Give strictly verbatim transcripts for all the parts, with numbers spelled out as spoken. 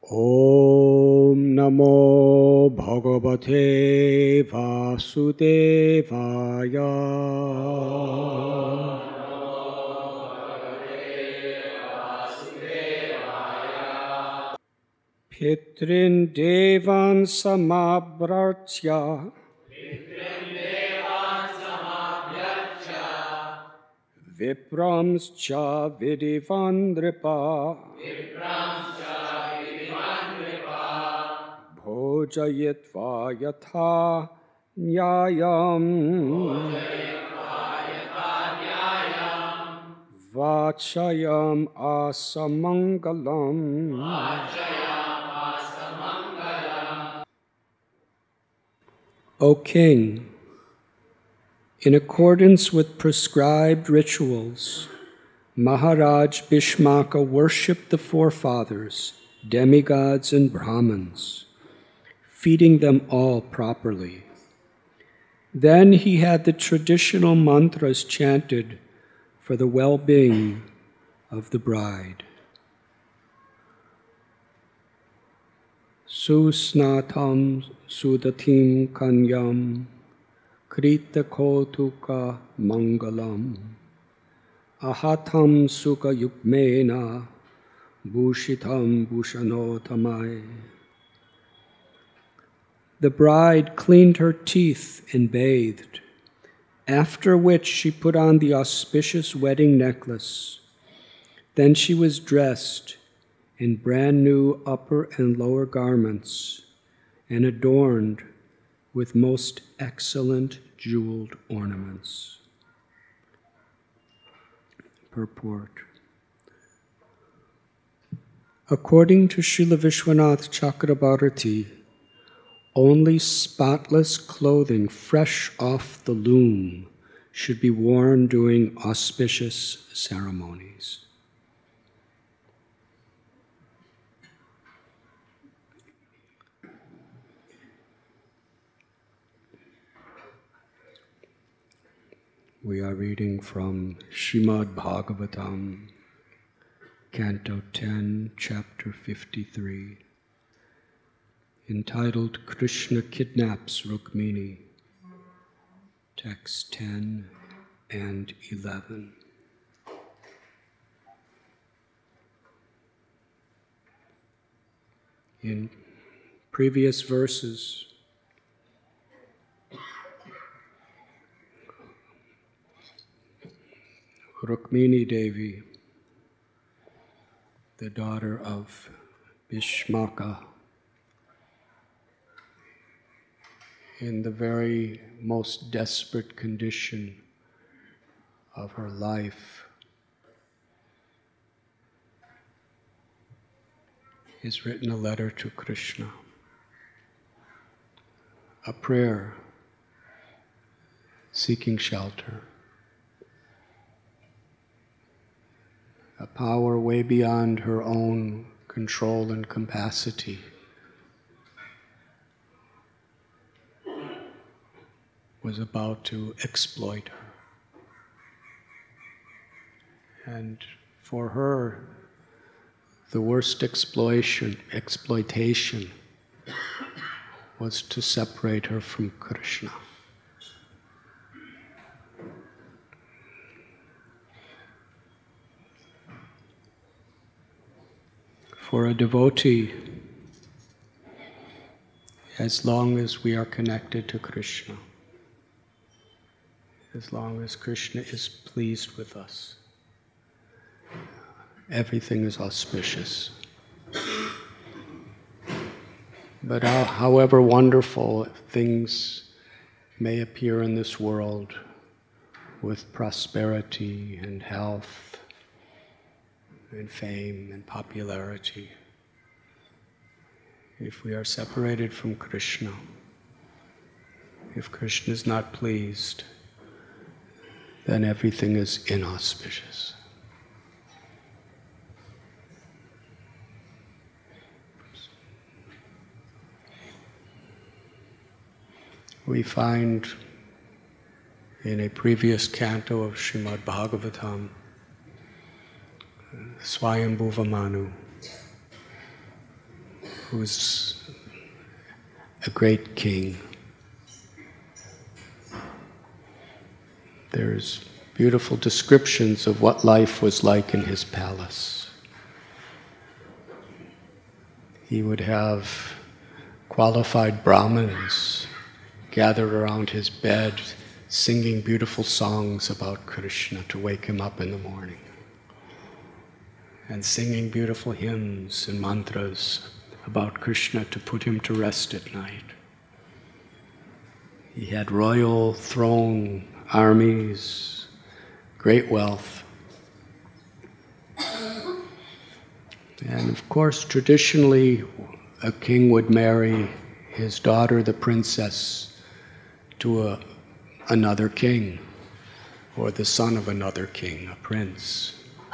Om Namo Bhagavate Vasudevaya. Pitrin Devan Samabhrachya Vipramscha Vidivandripa Bhojayitva Yatha Nyayam Vachayam Asamangalam. O King, in accordance with prescribed rituals, Maharaj Bhishmaka worshipped the forefathers, demigods and Brahmins, feeding them all properly. Then he had the traditional mantras chanted for the well-being of the bride. Susnatam sudatim kanyam krita kotuka mangalam ahatam sukha yukmena bhushitam bhushanotamai. The bride cleaned her teeth and bathed, after which she put on the auspicious wedding necklace. Then she was dressed in brand new upper and lower garments and adorned with most excellent jeweled ornaments. Purport. According to Srila Vishwanath Chakrabarti, only spotless clothing fresh off the loom should be worn during auspicious ceremonies. We are reading from Srimad Bhagavatam, Canto ten, Chapter fifty-three, entitled Krishna Kidnaps Rukmini, texts ten and eleven. In previous verses, Rukmini Devi, the daughter of Bhishmaka, in the very most desperate condition of her life, has written a letter to Krishna, a prayer seeking shelter, a power way beyond her own control and capacity was about to exploit her. And for her, the worst exploitation, exploitation was to separate her from Krishna. For a devotee, as long as we are connected to Krishna, as long as Krishna is pleased with us, everything is auspicious. But how, however wonderful things may appear in this world, with prosperity and health and fame and popularity, if we are separated from Krishna, if Krishna is not pleased, then everything is inauspicious. We find in a previous canto of Srimad Bhagavatam, Swayambhuva Manu, who was a great king. There's beautiful descriptions of what life was like in his palace. He would have qualified Brahmins gathered around his bed, singing beautiful songs about Krishna to wake him up in the morning, and singing beautiful hymns and mantras about Krishna to put him to rest at night. He had royal throne, armies, great wealth. And of course, traditionally, a king would marry his daughter, the princess, to a, another king, or the son of another king, a prince.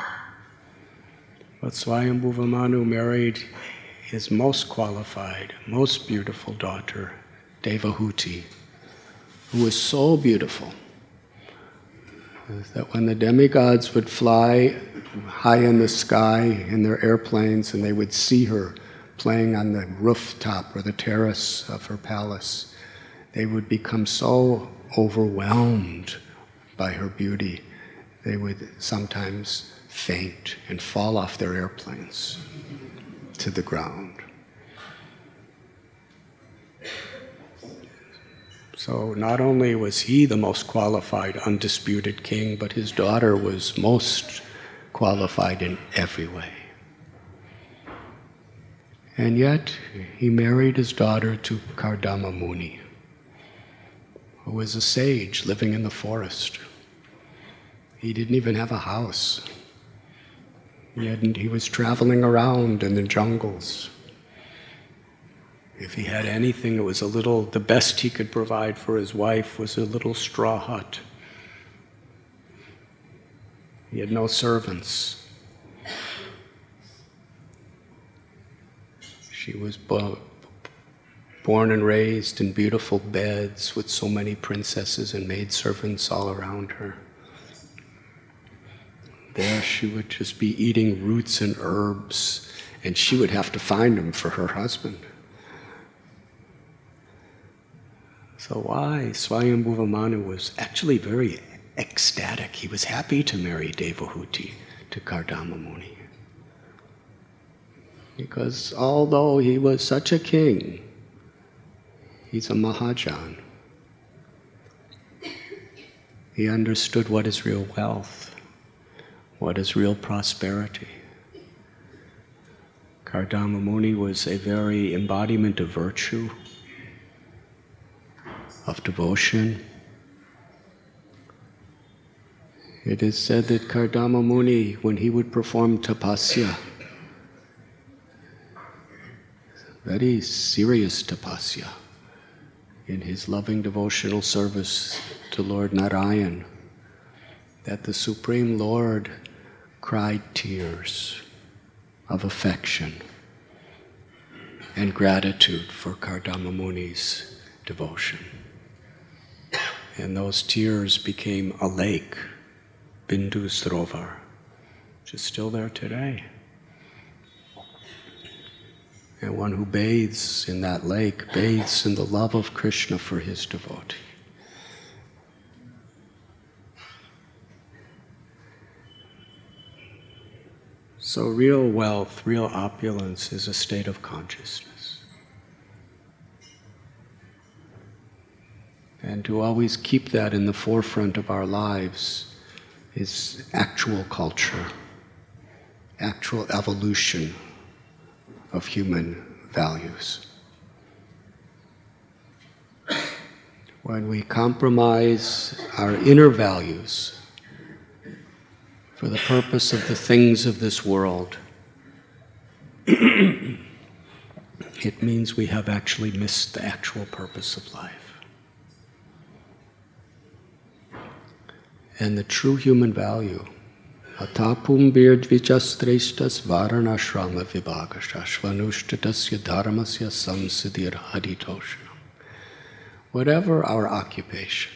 But Swayambhuva Manu married his most qualified, most beautiful daughter, Devahuti, who was so beautiful that when the demigods would fly high in the sky in their airplanes and they would see her playing on the rooftop or the terrace of her palace, they would become so overwhelmed by her beauty, they would sometimes faint and fall off their airplanes to the ground. So not only was he the most qualified, undisputed king, but his daughter was most qualified in every way. And yet, he married his daughter to Kardama Muni, who was a sage living in the forest. He didn't even have a house. He, hadn't, he was traveling around in the jungles. If he had anything, it was a little, the best he could provide for his wife was a little straw hut. He had no servants. She was bo- born and raised in beautiful beds with so many princesses and maidservants all around her. There she would just be eating roots and herbs, and she would have to find them for her husband. So why? Swayambhuva Manu was actually very ecstatic. He was happy to marry Devahuti to Kardama Muni. Because although he was such a king, he's a Mahajan. He understood what is real wealth, what is real prosperity. Kardama Muni was a very embodiment of virtue, of devotion. It is said that Kardama Muni, when he would perform tapasya, very serious tapasya, in his loving devotional service to Lord Narayan, that the Supreme Lord cried tears of affection and gratitude for Kardama Muni's devotion. And those tears became a lake, Bindu Sarovar, which is still there today. And one who bathes in that lake bathes in the love of Krishna for his devotee. So real wealth, real opulence is a state of consciousness. And to always keep that in the forefront of our lives is actual culture, actual evolution of human values. When we compromise our inner values for the purpose of the things of this world, it means we have actually missed the actual purpose of life. And the true human value, atapum birdvichastreshtas varanashrama vibhagasha shvanushtatasya dharmasya samsiddhir haditoshanam. Whatever our occupation,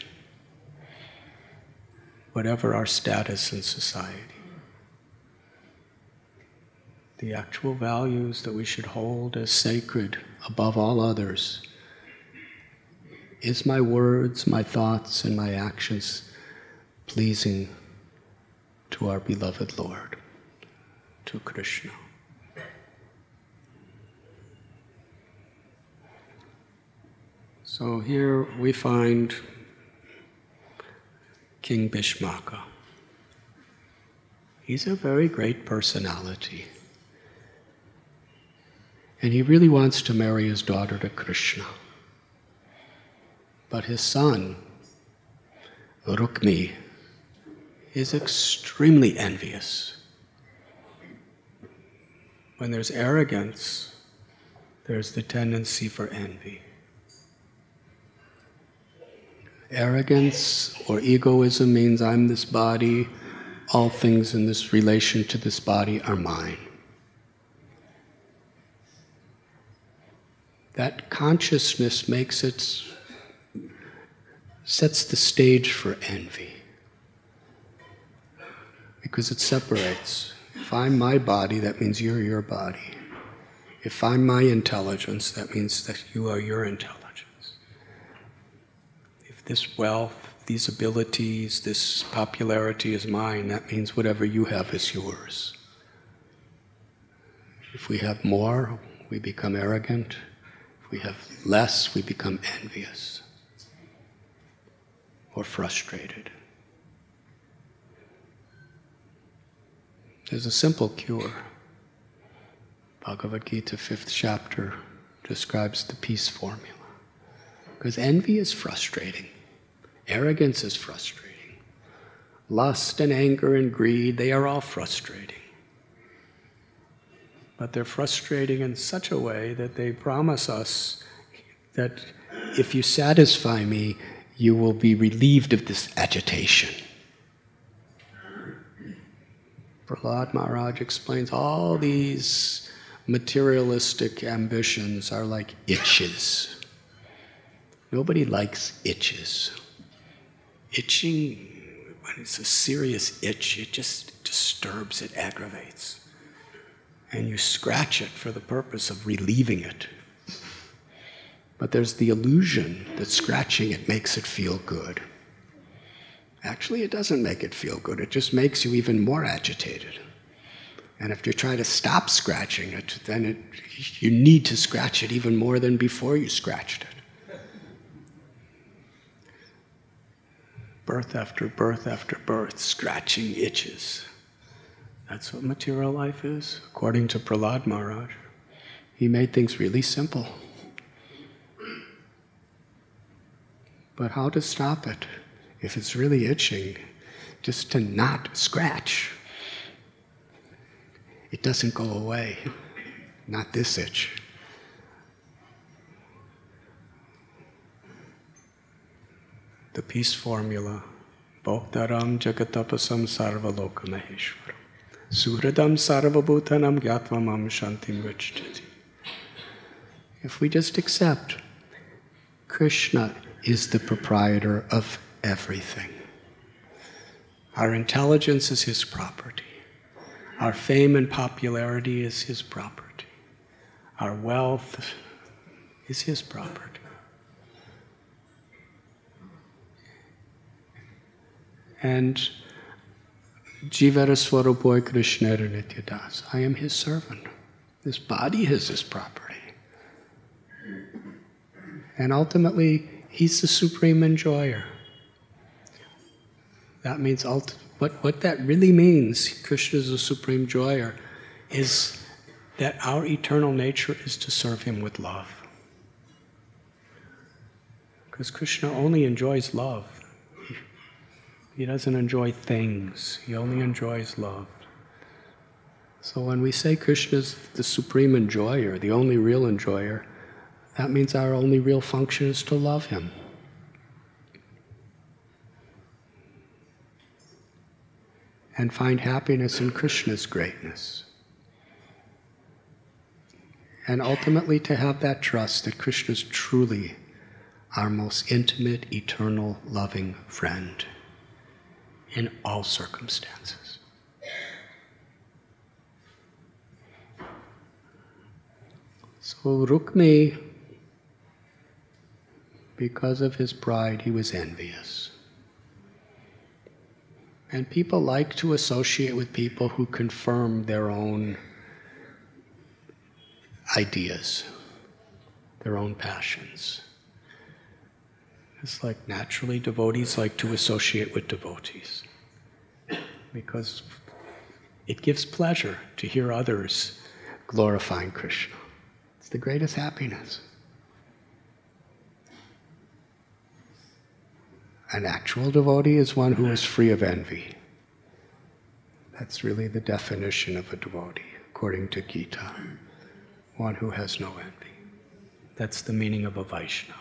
whatever our status in society, the actual values that we should hold as sacred above all others. Is my words, my thoughts, and my actions pleasing to our beloved Lord, to Krishna? So here we find King Bhishmaka. He's a very great personality. And he really wants to marry his daughter to Krishna. But his son, Rukmi, is extremely envious. When there's arrogance, there's the tendency for envy. Arrogance or egoism means I'm this body, all things in this relation to this body are mine. That consciousness makes it, sets the stage for envy. Because it separates. If I'm my body, that means you're your body. If I'm my intelligence, that means that you are your intelligence. If this wealth, these abilities, this popularity is mine, that means whatever you have is yours. If we have more, we become arrogant. If we have less, we become envious or frustrated. There's a simple cure. Bhagavad Gita, fifth chapter, describes the peace formula. Because envy is frustrating. Arrogance is frustrating. Lust and anger and greed, they are all frustrating. But they're frustrating in such a way that they promise us that if you satisfy me, you will be relieved of this agitation. Prahlad Maharaj explains all these materialistic ambitions are like itches. Nobody likes itches. Itching, when it's a serious itch, it just disturbs, it aggravates. And you scratch it for the purpose of relieving it. But there's the illusion that scratching it makes it feel good. Actually, it doesn't make it feel good. It just makes you even more agitated. And if you try to stop scratching it, then it, you need to scratch it even more than before you scratched it. Birth after birth after birth, scratching itches. That's what material life is, according to Prahlad Maharaj. He made things really simple. But how to stop it? If it's really itching, just to not scratch. It doesn't go away. Not this itch. The peace formula. Bhoktaram jagatapasam sarvaloka maheshwaram. Suhradam sarvabhutanam gyatvam shantim gacchati. If we just accept Krishna is the proprietor of everything. Our intelligence is his property. Our fame and popularity is his property. Our wealth is his property. And Jivara Swarupoy Krishnera Nityadas. I am his servant. This body is his property. And ultimately, he's the supreme enjoyer. That means, ulti- what, what that really means, Krishna is the supreme enjoyer, is that our eternal nature is to serve him with love. Because Krishna only enjoys love. He, he doesn't enjoy things. He only enjoys love. So when we say Krishna is the supreme enjoyer, the only real enjoyer, that means our only real function is to love him. And find happiness in Krishna's greatness. And ultimately to have that trust that Krishna is truly our most intimate, eternal, loving friend in all circumstances. So Rukmi, because of his pride, he was envious. And people like to associate with people who confirm their own ideas, their own passions. It's like naturally devotees like to associate with devotees because it gives pleasure to hear others glorifying Krishna. It's the greatest happiness. An actual devotee is one who is free of envy. That's really the definition of a devotee, according to Gita. One who has no envy. That's the meaning of a Vaishnava.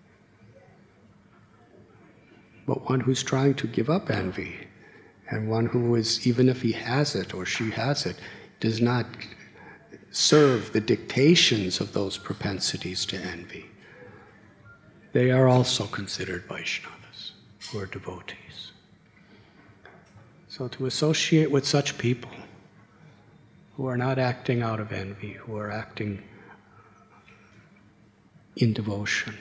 But one who's trying to give up envy, and one who is, even if he has it or she has it, does not serve the dictations of those propensities to envy, they are also considered Vaishnavas, who are devotees. So to associate with such people who are not acting out of envy, who are acting in devotion,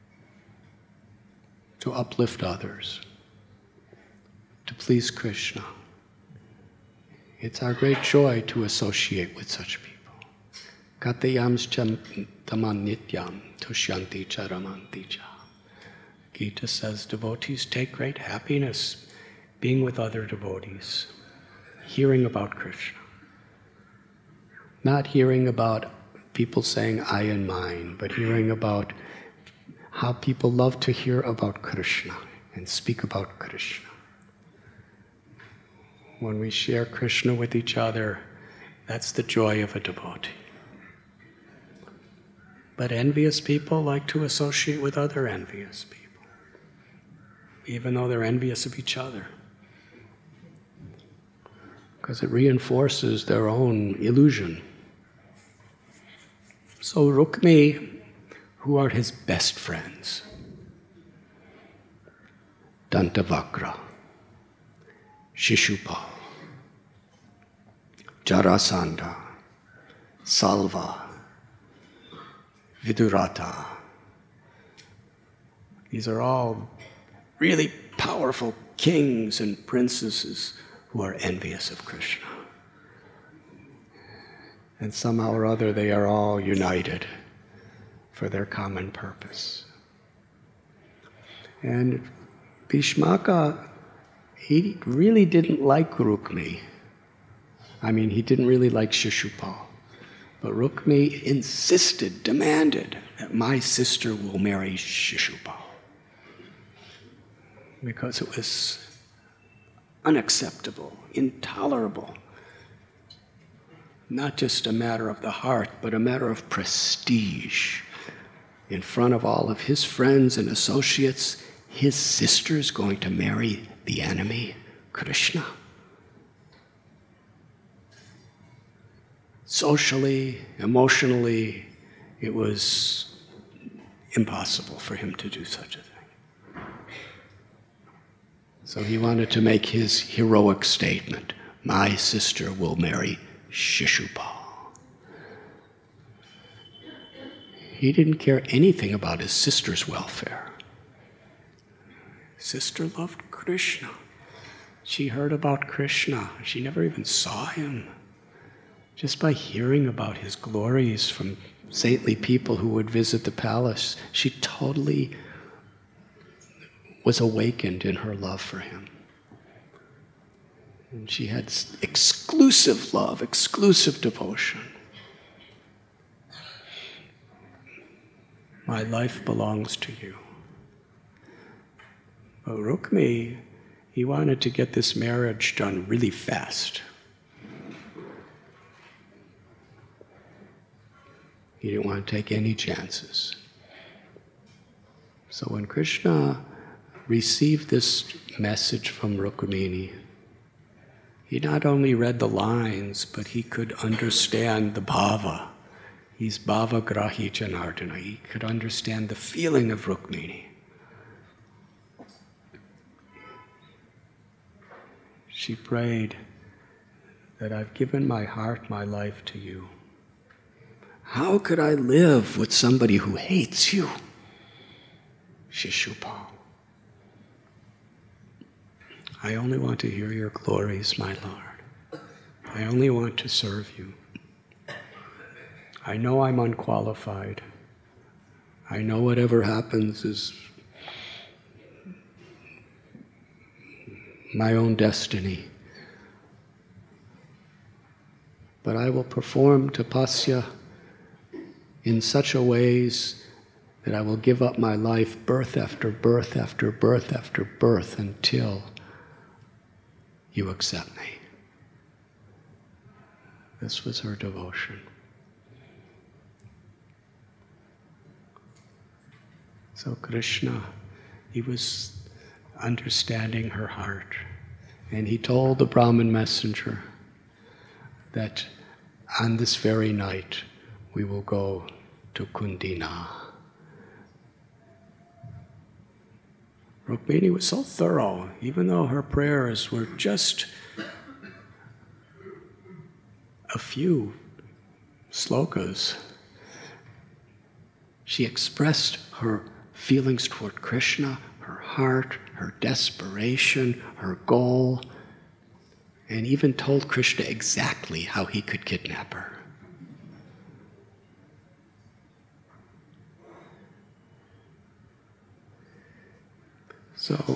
to uplift others, to please Krishna. It's our great joy to associate with such people. Katayamscha tamam nityam tushyanti charamanti cha. Gita says devotees take great happiness being with other devotees, hearing about Krishna. Not hearing about people saying I and mine, but hearing about how people love to hear about Krishna and speak about Krishna. When we share Krishna with each other, that's the joy of a devotee. But envious people like to associate with other envious people, even though they're envious of each other, because it reinforces their own illusion. So Rukmi, who are his best friends? Dantavakra, Shishupal, Jarasandha, Salva, Vidurata. These are all really powerful kings and princesses who are envious of Krishna. And somehow or other they are all united for their common purpose. And Bhishmaka, he really didn't like Rukmi. I mean, he didn't really like Shishupal. But Rukmi insisted, demanded, that my sister will marry Shishupal. Because it was unacceptable, intolerable. Not just a matter of the heart, but a matter of prestige. In front of all of his friends and associates, his sister's going to marry the enemy, Krishna. Socially, emotionally, it was impossible for him to do such a thing. So he wanted to make his heroic statement, my sister will marry Shishupal. He didn't care anything about his sister's welfare. Sister loved Krishna. She heard about Krishna. She never even saw him. Just by hearing about his glories from saintly people who would visit the palace, she totally was awakened in her love for him. And she had exclusive love, exclusive devotion. My life belongs to you. But Rukmi, he wanted to get this marriage done really fast. He didn't want to take any chances. So when Krishna received this message from Rukmini, he not only read the lines, but he could understand the bhava. He's bhava grahi janardana. He could understand the feeling of Rukmini. She prayed that I've given my heart, my life to you. How could I live with somebody who hates you? Shishupal. I only want to hear your glories, my Lord. I only want to serve you. I know I'm unqualified. I know whatever happens is my own destiny. But I will perform tapasya in such a ways that I will give up my life birth after birth after birth after birth until you accept me. This was her devotion. So Krishna, he was understanding her heart, and he told the Brahmin messenger that on this very night we will go to Kundina. Rukmini was so thorough, even though her prayers were just a few slokas. She expressed her feelings toward Krishna, her heart, her desperation, her goal, and even told Krishna exactly how he could kidnap her. So,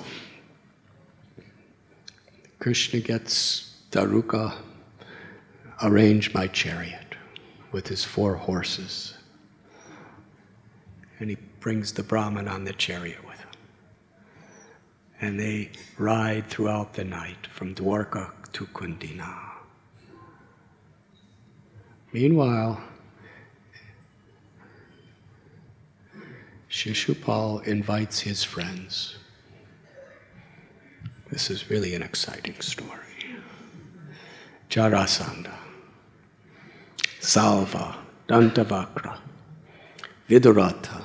Krishna gets Daruka arrange my chariot with his four horses. And he brings the Brahmin on the chariot with him. And they ride throughout the night from Dwarka to Kundina. Meanwhile, Shishupal invites his friends. This is really an exciting story. Jarasandha, Salva, Dantavakra, Viduratha,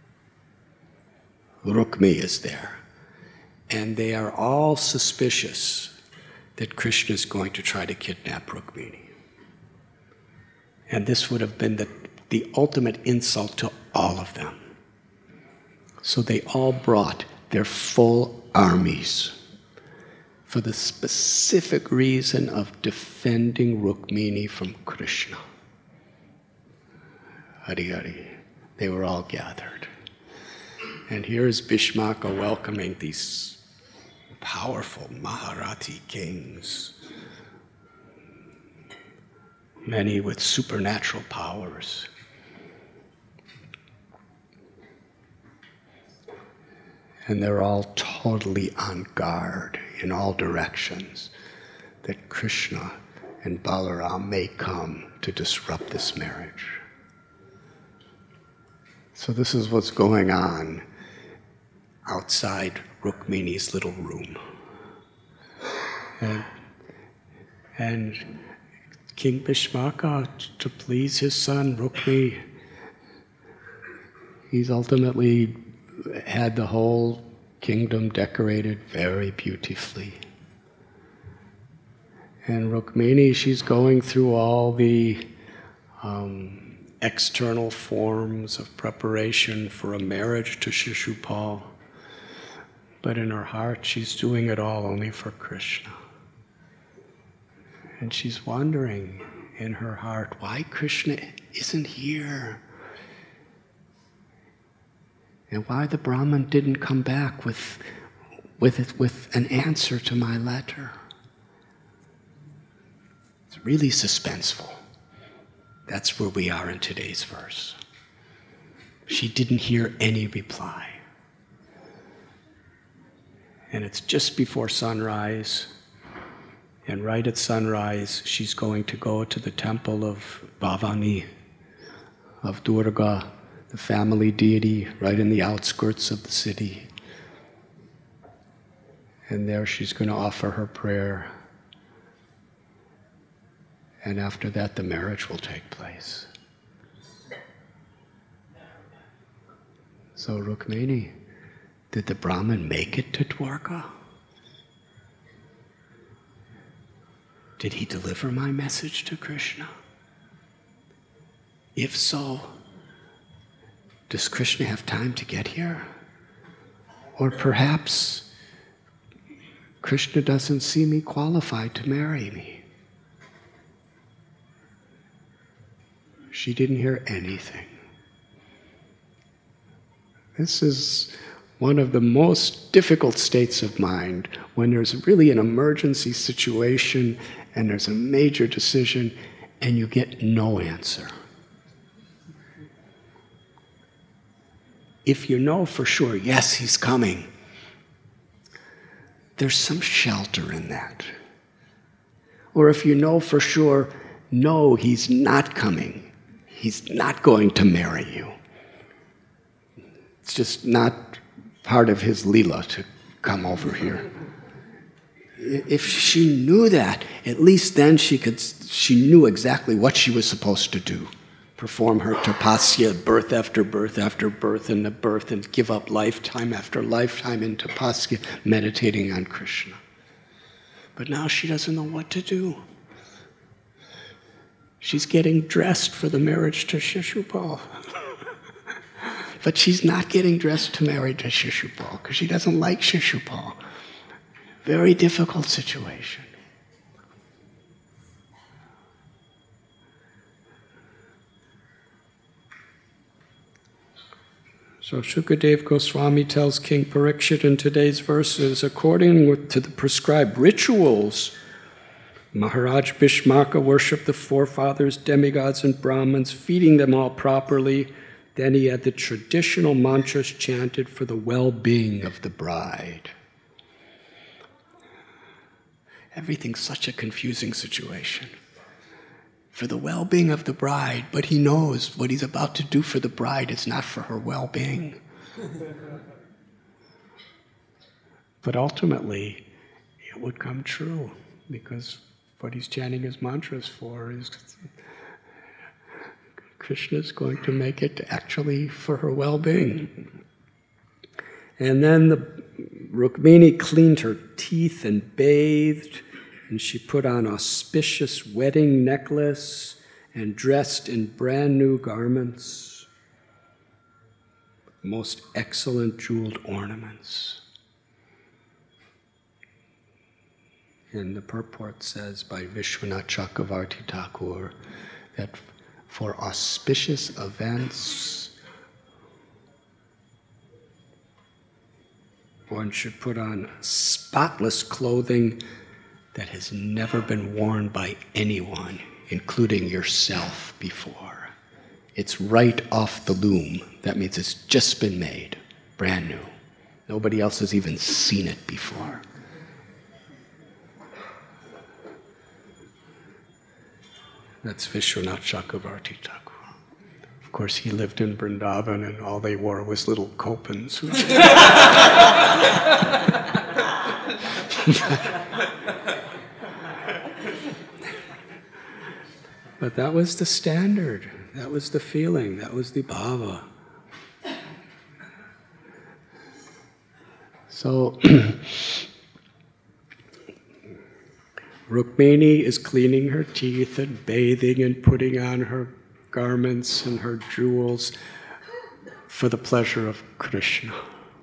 Rukmi is there. And they are all suspicious that Krishna is going to try to kidnap Rukmini. And this would have been the, the ultimate insult to all of them. So they all brought their full armies for the specific reason of defending Rukmini from Krishna. Hari Hari. They were all gathered. And here's Bhishmaka welcoming these powerful Maharati kings, many with supernatural powers. And they're all totally on guard in all directions that Krishna and Balaram may come to disrupt this marriage. So this is what's going on outside Rukmini's little room. And, and King Bhishmaka, to please his son Rukmi, he's ultimately had the whole kingdom decorated very beautifully. And Rukmini, she's going through all the um, external forms of preparation for a marriage to Shishupal. But in her heart, she's doing it all only for Krishna. And she's wondering in her heart why Krishna isn't here. And why the Brahmin didn't come back with, with, with an answer to my letter. It's really suspenseful. That's where we are in today's verse. She didn't hear any reply. And it's just before sunrise. And right at sunrise, she's going to go to the temple of Bhavani, of Durga, the family deity, right in the outskirts of the city. And there she's going to offer her prayer. And after that, the marriage will take place. So Rukmini, did the Brahmin make it to Dwarka? Did he deliver my message to Krishna? If so, does Krishna have time to get here? Or perhaps Krishna doesn't see me qualified to marry me. She didn't hear anything. This is one of the most difficult states of mind, when there's really an emergency situation and there's a major decision and you get no answer. If you know for sure, yes, he's coming, there's some shelter in that. Or if you know for sure, no, he's not coming, he's not going to marry you. It's just not part of his Leela to come over here. If she knew that, at least then she could, she knew exactly what she was supposed to do. Perform her tapasya, birth after birth after birth and the birth, and give up lifetime after lifetime in tapasya, meditating on Krishna. But now she doesn't know what to do. She's getting dressed for the marriage to Shishupal. But she's not getting dressed to marry to Shishupal because she doesn't like Shishupal. Very difficult situation. So Shukadev Goswami tells King Parikshit in today's verses, according to the prescribed rituals, Maharaj Bhishmaka worshipped the forefathers, demigods, and Brahmins, feeding them all properly. Then he had the traditional mantras chanted for the well-being of the bride. Everything's such a confusing situation. For the well-being of the bride, but he knows what he's about to do for the bride is not for her well-being. But ultimately, it would come true, because what he's chanting his mantras for is Krishna's going to make it actually for her well-being. And then the Rukmini cleaned her teeth and bathed, and she put on auspicious wedding necklace and dressed in brand new garments, most excellent jeweled ornaments. And the purport says by Vishwanath Chakravarti Thakur that for auspicious events, one should put on spotless clothing that has never been worn by anyone, including yourself, before. It's right off the loom. That means it's just been made, brand new. Nobody else has even seen it before. That's Vishwanath Chakravarti Thakur. Of course, he lived in Vrindavan, and all they wore was little kopans. But that was the standard. That was the feeling. That was the bhava. So, Rukmini is cleaning her teeth and bathing and putting on her garments and her jewels for the pleasure of Krishna.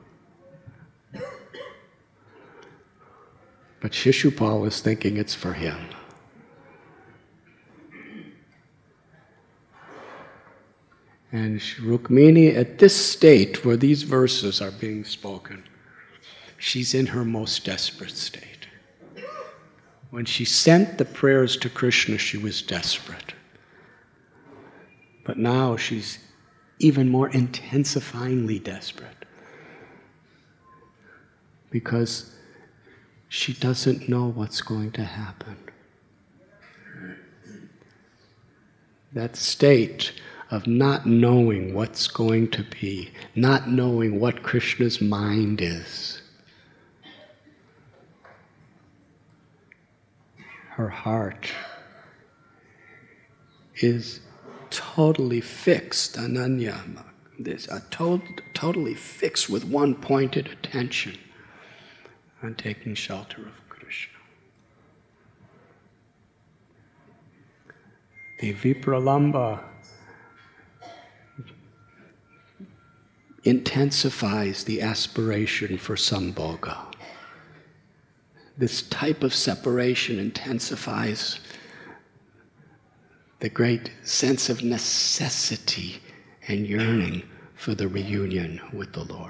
But Shishupal is thinking it's for him. And Rukmini, at this state where these verses are being spoken, she's in her most desperate state. When she sent the prayers to Krishna, she was desperate. But now she's even more intensifyingly desperate, because she doesn't know what's going to happen. That state of not knowing what's going to be, not knowing what Krishna's mind is. Her heart is totally fixed, ananya, this, a to- totally fixed with one pointed attention on taking shelter of Krishna. The Vipralamba intensifies the aspiration for Sambhoga. This type of separation intensifies the great sense of necessity and yearning for the reunion with the Lord.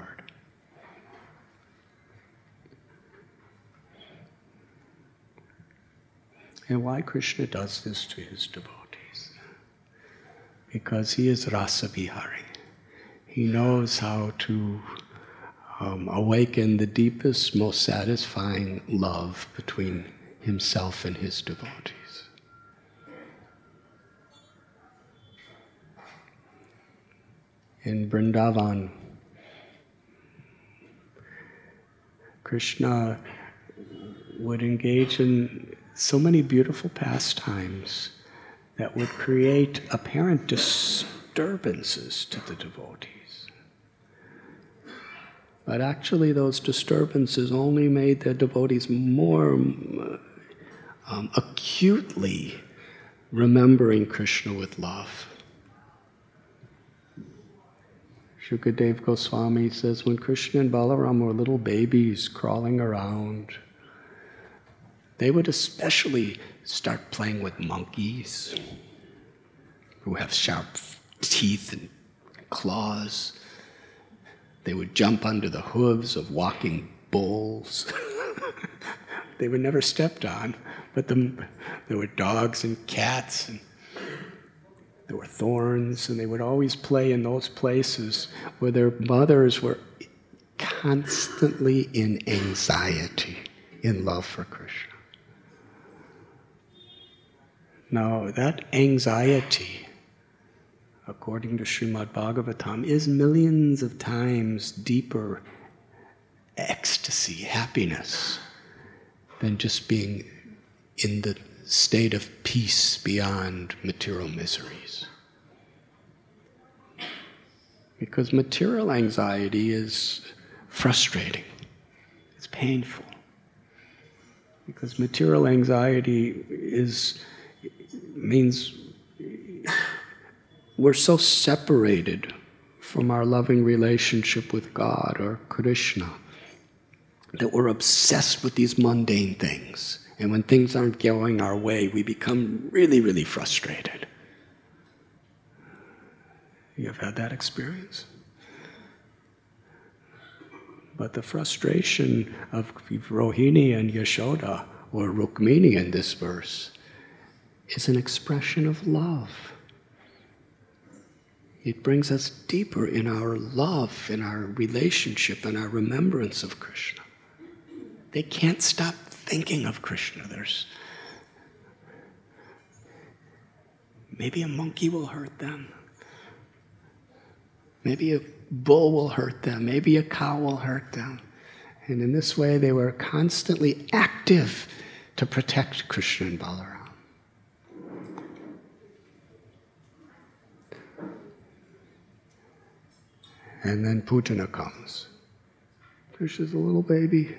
And why Krishna does this to his devotees? Because he is Rasa Vihari. He knows how to um, awaken the deepest, most satisfying love between himself and his devotees. In Vrindavan, Krishna would engage in so many beautiful pastimes that would create apparent disturbances to the devotees. But actually those disturbances only made the devotees more um, acutely remembering Krishna with love. Shukadev Goswami says, when Krishna and Balaram were little babies crawling around, they would especially start playing with monkeys who have sharp teeth and claws. They would jump under the hooves of walking bulls. They were never stepped on, but the, there were dogs and cats, and there were thorns, and they would always play in those places where their mothers were constantly in anxiety, in love for Krishna. Now, that anxiety, according to Srimad Bhagavatam, is millions of times deeper ecstasy, happiness, than just being in the state of peace beyond material miseries. Because material anxiety is frustrating, it's painful. Because material anxiety is means we're so separated from our loving relationship with God or Krishna that we're obsessed with these mundane things. And when things aren't going our way, we become really, really frustrated. You've had that experience? But the frustration of Rohini and Yashoda, or Rukmini in this verse, is an expression of love. It brings us deeper in our love, in our relationship, and our remembrance of Krishna. They can't stop thinking of Krishna. There's maybe a monkey will hurt them. Maybe a bull will hurt them. Maybe a cow will hurt them. And in this way, they were constantly active to protect Krishna and Balaram. And then Putana comes. Krishna's a little baby.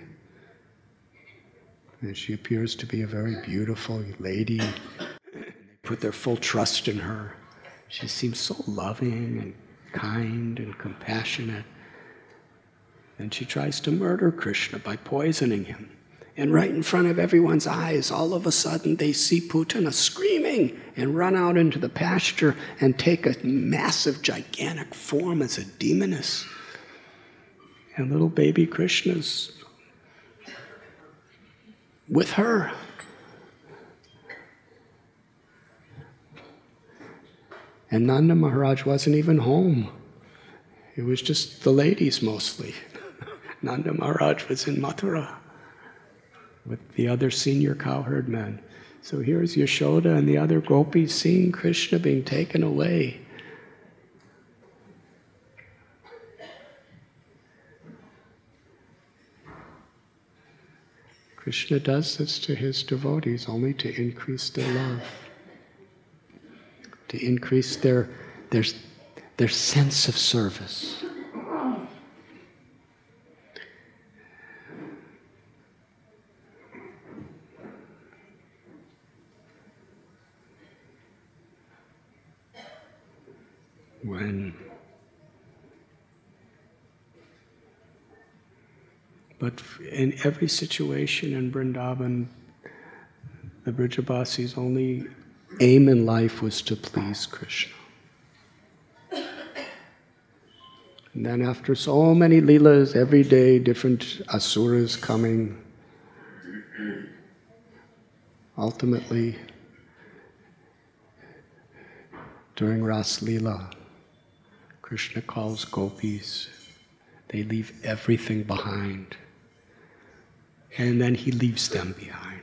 And she appears to be a very beautiful lady. They put their full trust in her. She seems so loving and kind and compassionate. And she tries to murder Krishna by poisoning him. And right in front of everyone's eyes, all of a sudden they see Putana screaming and run out into the pasture and take a massive, gigantic form as a demoness. And little baby Krishna's with her. And Nanda Maharaj wasn't even home. It was just the ladies mostly. Nanda Maharaj was in Mathura with the other senior cowherd men. So here's Yashoda and the other gopis seeing Krishna being taken away. Krishna does this to his devotees only to increase their love, to increase their, their, their sense of service. When But in every situation in Vrindavan, the Brijabasis' only aim in life was to please Krishna. And then after so many leelas, every day different asuras coming, ultimately, during Ras Leela, Krishna calls gopis. They leave everything behind. And then he leaves them behind.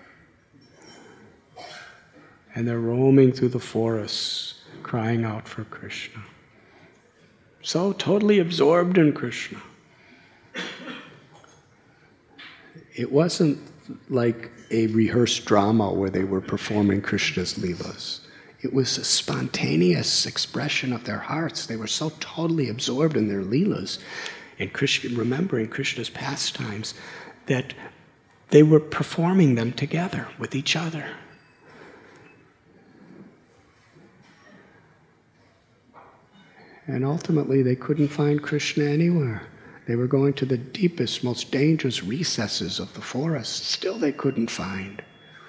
And they're roaming through the forests, crying out for Krishna. So totally absorbed in Krishna. It wasn't like a rehearsed drama where they were performing Krishna's leelas. It was a spontaneous expression of their hearts. They were so totally absorbed in their leelas and Krishna, remembering Krishna's pastimes, that they were performing them together with each other. And ultimately, they couldn't find Krishna anywhere. They were going to the deepest, most dangerous recesses of the forest. Still they couldn't find.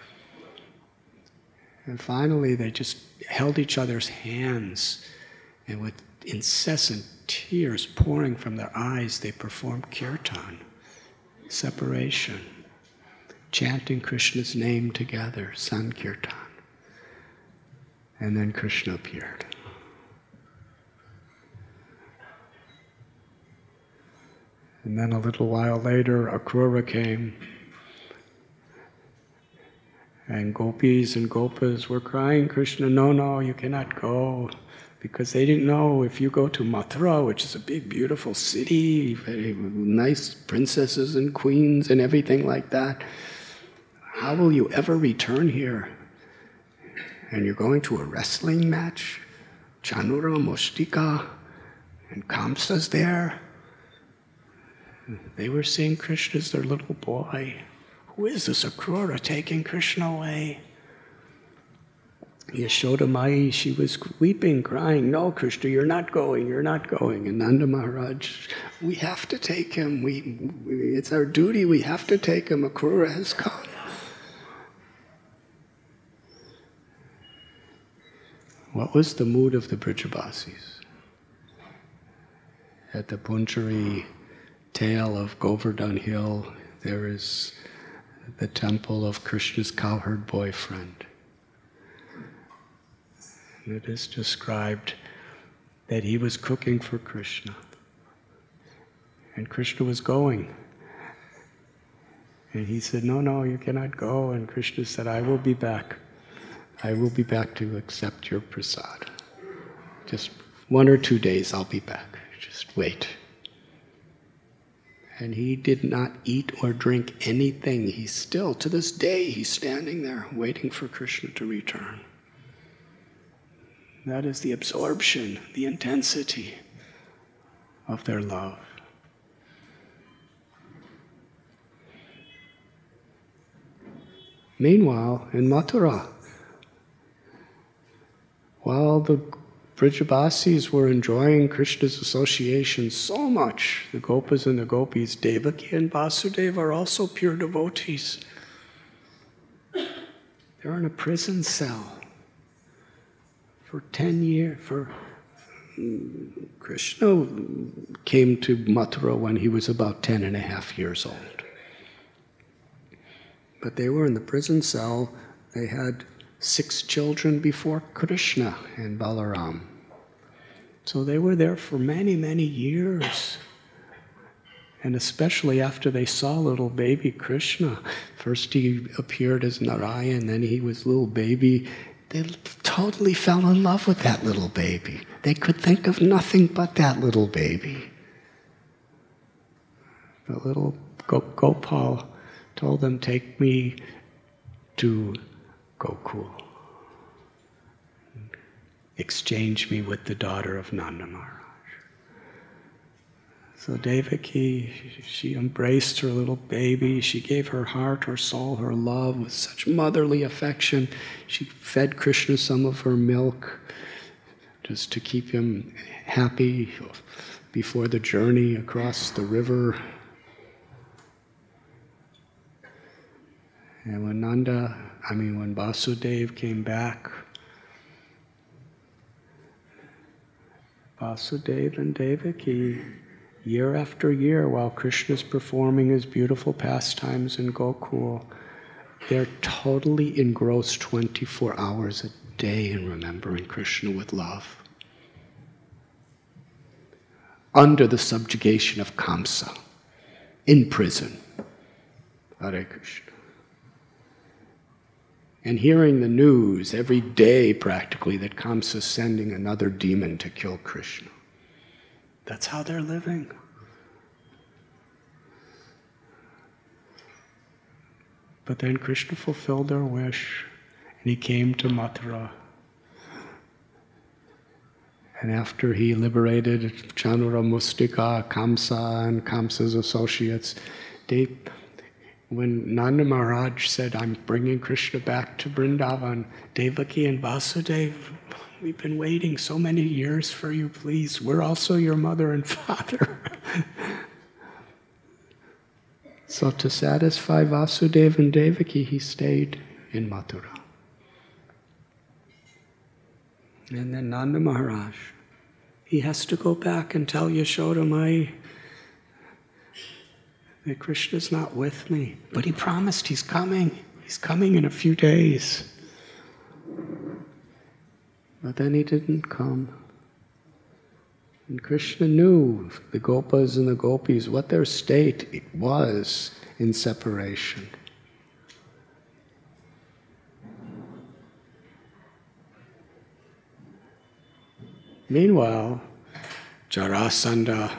And finally, they just held each other's hands, and with incessant tears pouring from their eyes, they performed kirtan, separation, chanting Krishna's name together, Sankirtan. And then Krishna appeared. And then a little while later, Akrura came, and gopis and gopas were crying, Krishna, no, no, you cannot go. Because they didn't know, if you go to Mathura, which is a big, beautiful city, very nice princesses and queens and everything like that, how will you ever return here? And you're going to a wrestling match? Chanura, Mustika, and Kamsa's there. They were seeing Krishna as their little boy. Who is this Akrura taking Krishna away? Yashoda Mai, she was weeping, crying, no, Krishna, you're not going, you're not going. And Nanda Maharaj, we have to take him. We, we, it's our duty, we have to take him. Akrura has come. What was the mood of the Brijabasis? At the Punjari tail of Govardhan Hill, there is the temple of Krishna's cowherd boyfriend. And it is described that he was cooking for Krishna. And Krishna was going. And he said, no, no, you cannot go. And Krishna said, I will be back. I will be back to accept your prasad. Just one or two days, I'll be back. Just wait. And he did not eat or drink anything. He's still, to this day, he's standing there waiting for Krishna to return. That is the absorption, the intensity of their love. Meanwhile, in Mathura, while the Brijabasis were enjoying Krishna's association so much, the Gopas and the Gopis, Devaki and Vasudeva are also pure devotees. They're in a prison cell for ten years. For Krishna came to Mathura when he was about ten and a half years old. But they were in the prison cell. They had six children before Krishna and Balaram. So they were there for many, many years. And especially after they saw little baby Krishna. First he appeared as Narayan, then he was little baby. They totally fell in love with that little baby. They could think of nothing but that little baby. The little Gopal told them, take me to Gokul. Exchange me with the daughter of Nanda Maharaj. So Devaki, she embraced her little baby. She gave her heart, her soul, her love with such motherly affection. She fed Krishna some of her milk just to keep him happy before the journey across the river. And when Nanda, I mean when Vasudeva came back, Vasudeva and Devaki, year after year, while Krishna's performing his beautiful pastimes in Gokul, they're totally engrossed twenty-four hours a day in remembering Krishna with love. Under the subjugation of Kamsa, in prison. Hare Krishna. And hearing the news every day practically that Kamsa's sending another demon to kill Krishna. That's how they're living. But then Krishna fulfilled their wish, and he came to Mathura. And after he liberated Chanura Mustika, Kamsa, and Kamsa's associates, they, when Nanda Maharaj said, I'm bringing Krishna back to Vrindavan, Devaki and Vasudeva, we've been waiting so many years for you, please. We're also your mother and father. So to satisfy Vasudeva and Devaki, he stayed in Mathura. And then Nanda Maharaj, he has to go back and tell Yashoda Mai that Krishna's not with me. But he promised he's coming. He's coming in a few days. But then he didn't come. And Krishna knew the Gopas and the Gopis, what their state it was in separation. Meanwhile, Jarasandha,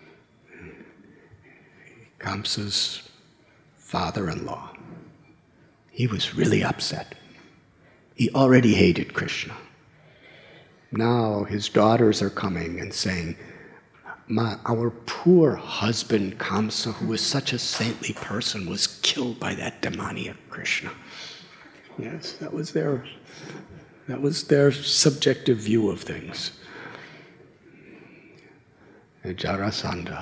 Kamsa's father-in-law, he was really upset. He already hated Krishna. Now his daughters are coming and saying, My, our poor husband Kamsa, who was such a saintly person, was killed by that demoniac Krishna. Yes, that was their, that was their subjective view of things. And Jarasandha,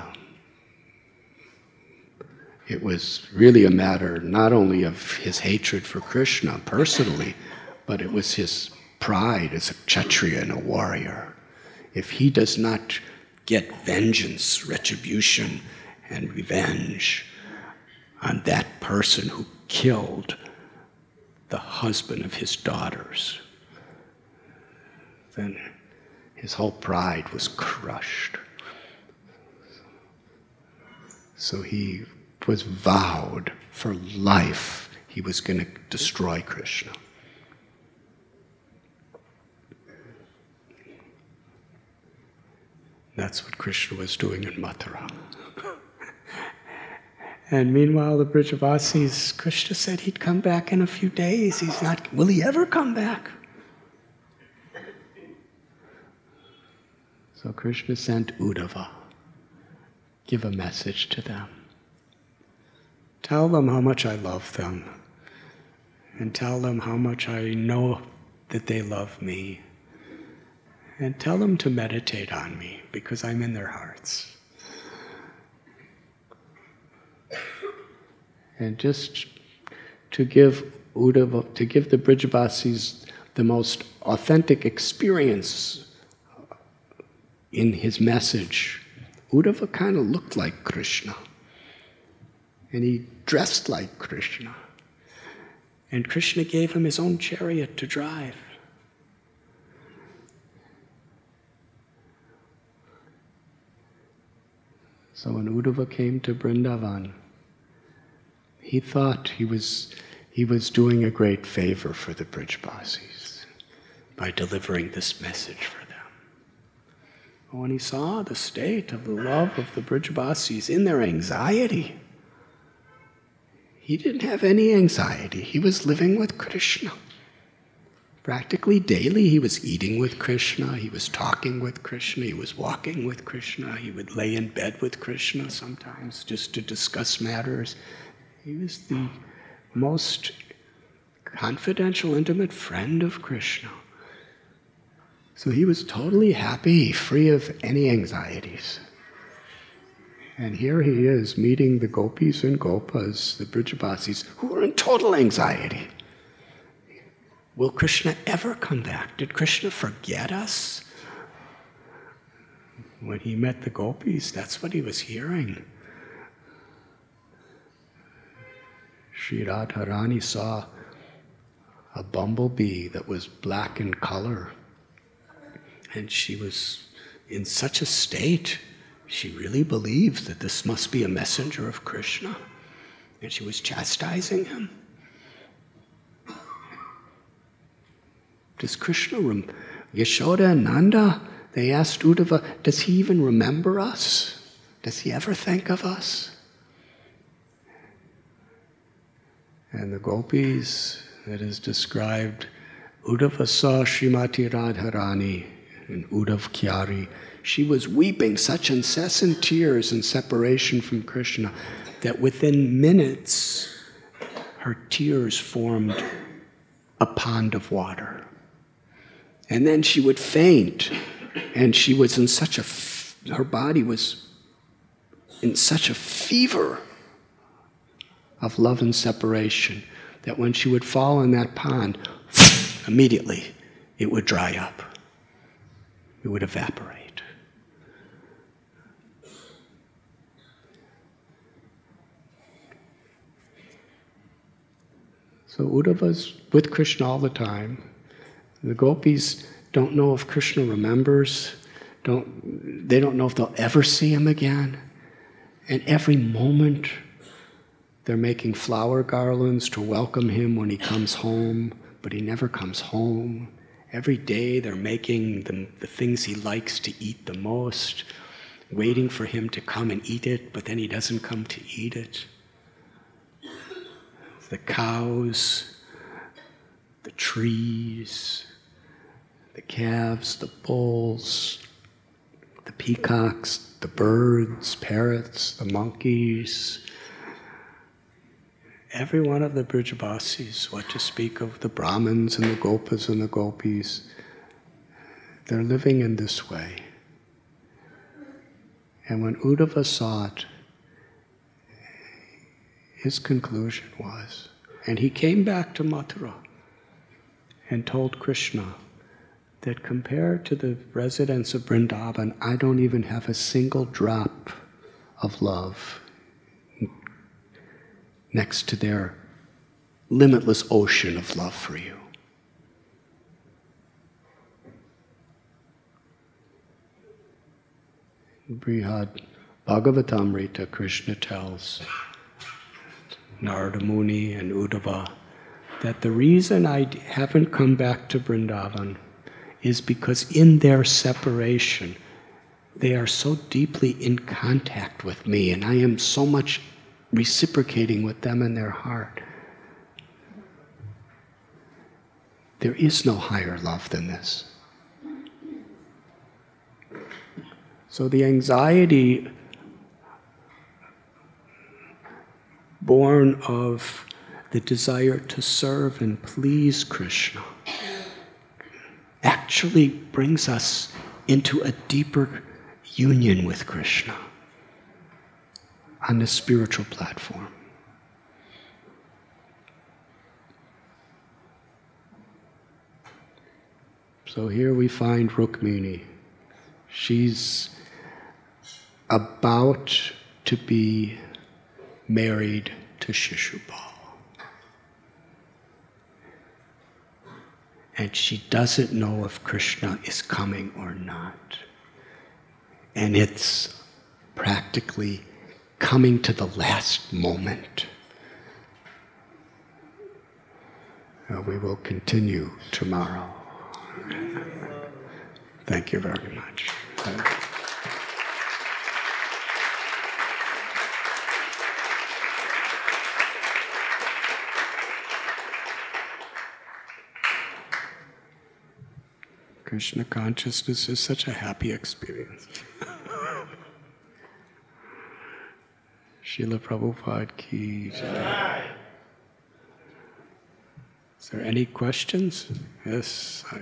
it was really a matter not only of his hatred for Krishna personally, but it was his pride as a Kshatriya and a warrior. If he does not get vengeance, retribution, and revenge on that person who killed the husband of his daughters, then his whole pride was crushed. So he was vowed for life he was going to destroy Krishna. That's what Krishna was doing in Mathura. And meanwhile, the Brijavasis, Krishna said he'd come back in a few days. He's not, will he ever come back? So Krishna sent Uddhava. Give a message to them. Tell them how much I love them. And tell them how much I know that they love me. And tell them to meditate on me, because I'm in their hearts. And just to give Uddhava, to give the Brijavasis the most authentic experience in his message, Uddhava kind of looked like Krishna. And he dressed like Krishna. And Krishna gave him his own chariot to drive. So when Uddhava came to Vrindavan, he thought he was, he was doing a great favor for the Brijavasis by delivering this message for them. But when he saw the state of the love of the Brijavasis in their anxiety, he didn't have any anxiety. He was living with Krishna. Practically daily, he was eating with Krishna, he was talking with Krishna, he was walking with Krishna, he would lay in bed with Krishna sometimes just to discuss matters. He was the most confidential, intimate friend of Krishna. So he was totally happy, free of any anxieties. And here he is meeting the gopis and gopas, the Brijabasis, who are in total anxiety. Will Krishna ever come back? Did Krishna forget us? When he met the gopis, that's what he was hearing. Sri Radharani saw a bumblebee that was black in color. And she was in such a state, she really believed that this must be a messenger of Krishna. And she was chastising him. Does Krishna remember? Yashoda and Nanda, they asked Uddhava, does he even remember us? Does he ever think of us? And the gopis, that is described, Uddhava saw Srimati Radharani and Uddhav Kyari. She was weeping such incessant tears in separation from Krishna that within minutes her tears formed a pond of water. And then she would faint, and she was in such a, f- her body was in such a fever of love and separation that when she would fall in that pond, immediately it would dry up. It would evaporate. So Uddhava's with Krishna all the time. The gopis don't know if Krishna remembers. Don't, they don't know if they'll ever see him again. And every moment they're making flower garlands to welcome him when he comes home, but he never comes home. Every day they're making the, the things he likes to eat the most, waiting for him to come and eat it, but then he doesn't come to eat it. The cows, the trees, the calves, the bulls, the peacocks, the birds, parrots, the monkeys. Every one of the Brijabasis, what to speak of the Brahmins and the Gopas and the Gopis, they're living in this way. And when Uddhava saw it, his conclusion was, and he came back to Mathura and told Krishna that compared to the residents of Vrindavan, I don't even have a single drop of love next to their limitless ocean of love for you. Brihad Bhagavatamrita, Krishna tells Narada Muni and Uddhava that the reason I haven't come back to Vrindavan is because in their separation, they are so deeply in contact with me, and I am so much reciprocating with them in their heart. There is no higher love than this. So the anxiety born of the desire to serve and please Krishna actually brings us into a deeper union with Krishna on the spiritual platform. So here we find Rukmini. She's about to be married to Shishupal. And she doesn't know if Krishna is coming or not. And it's practically coming to the last moment. Uh, we will continue tomorrow. Thank you very much. Uh, Krishna consciousness is such a happy experience. Srila Prabhupada ki jai. Is there any questions? Yes. I...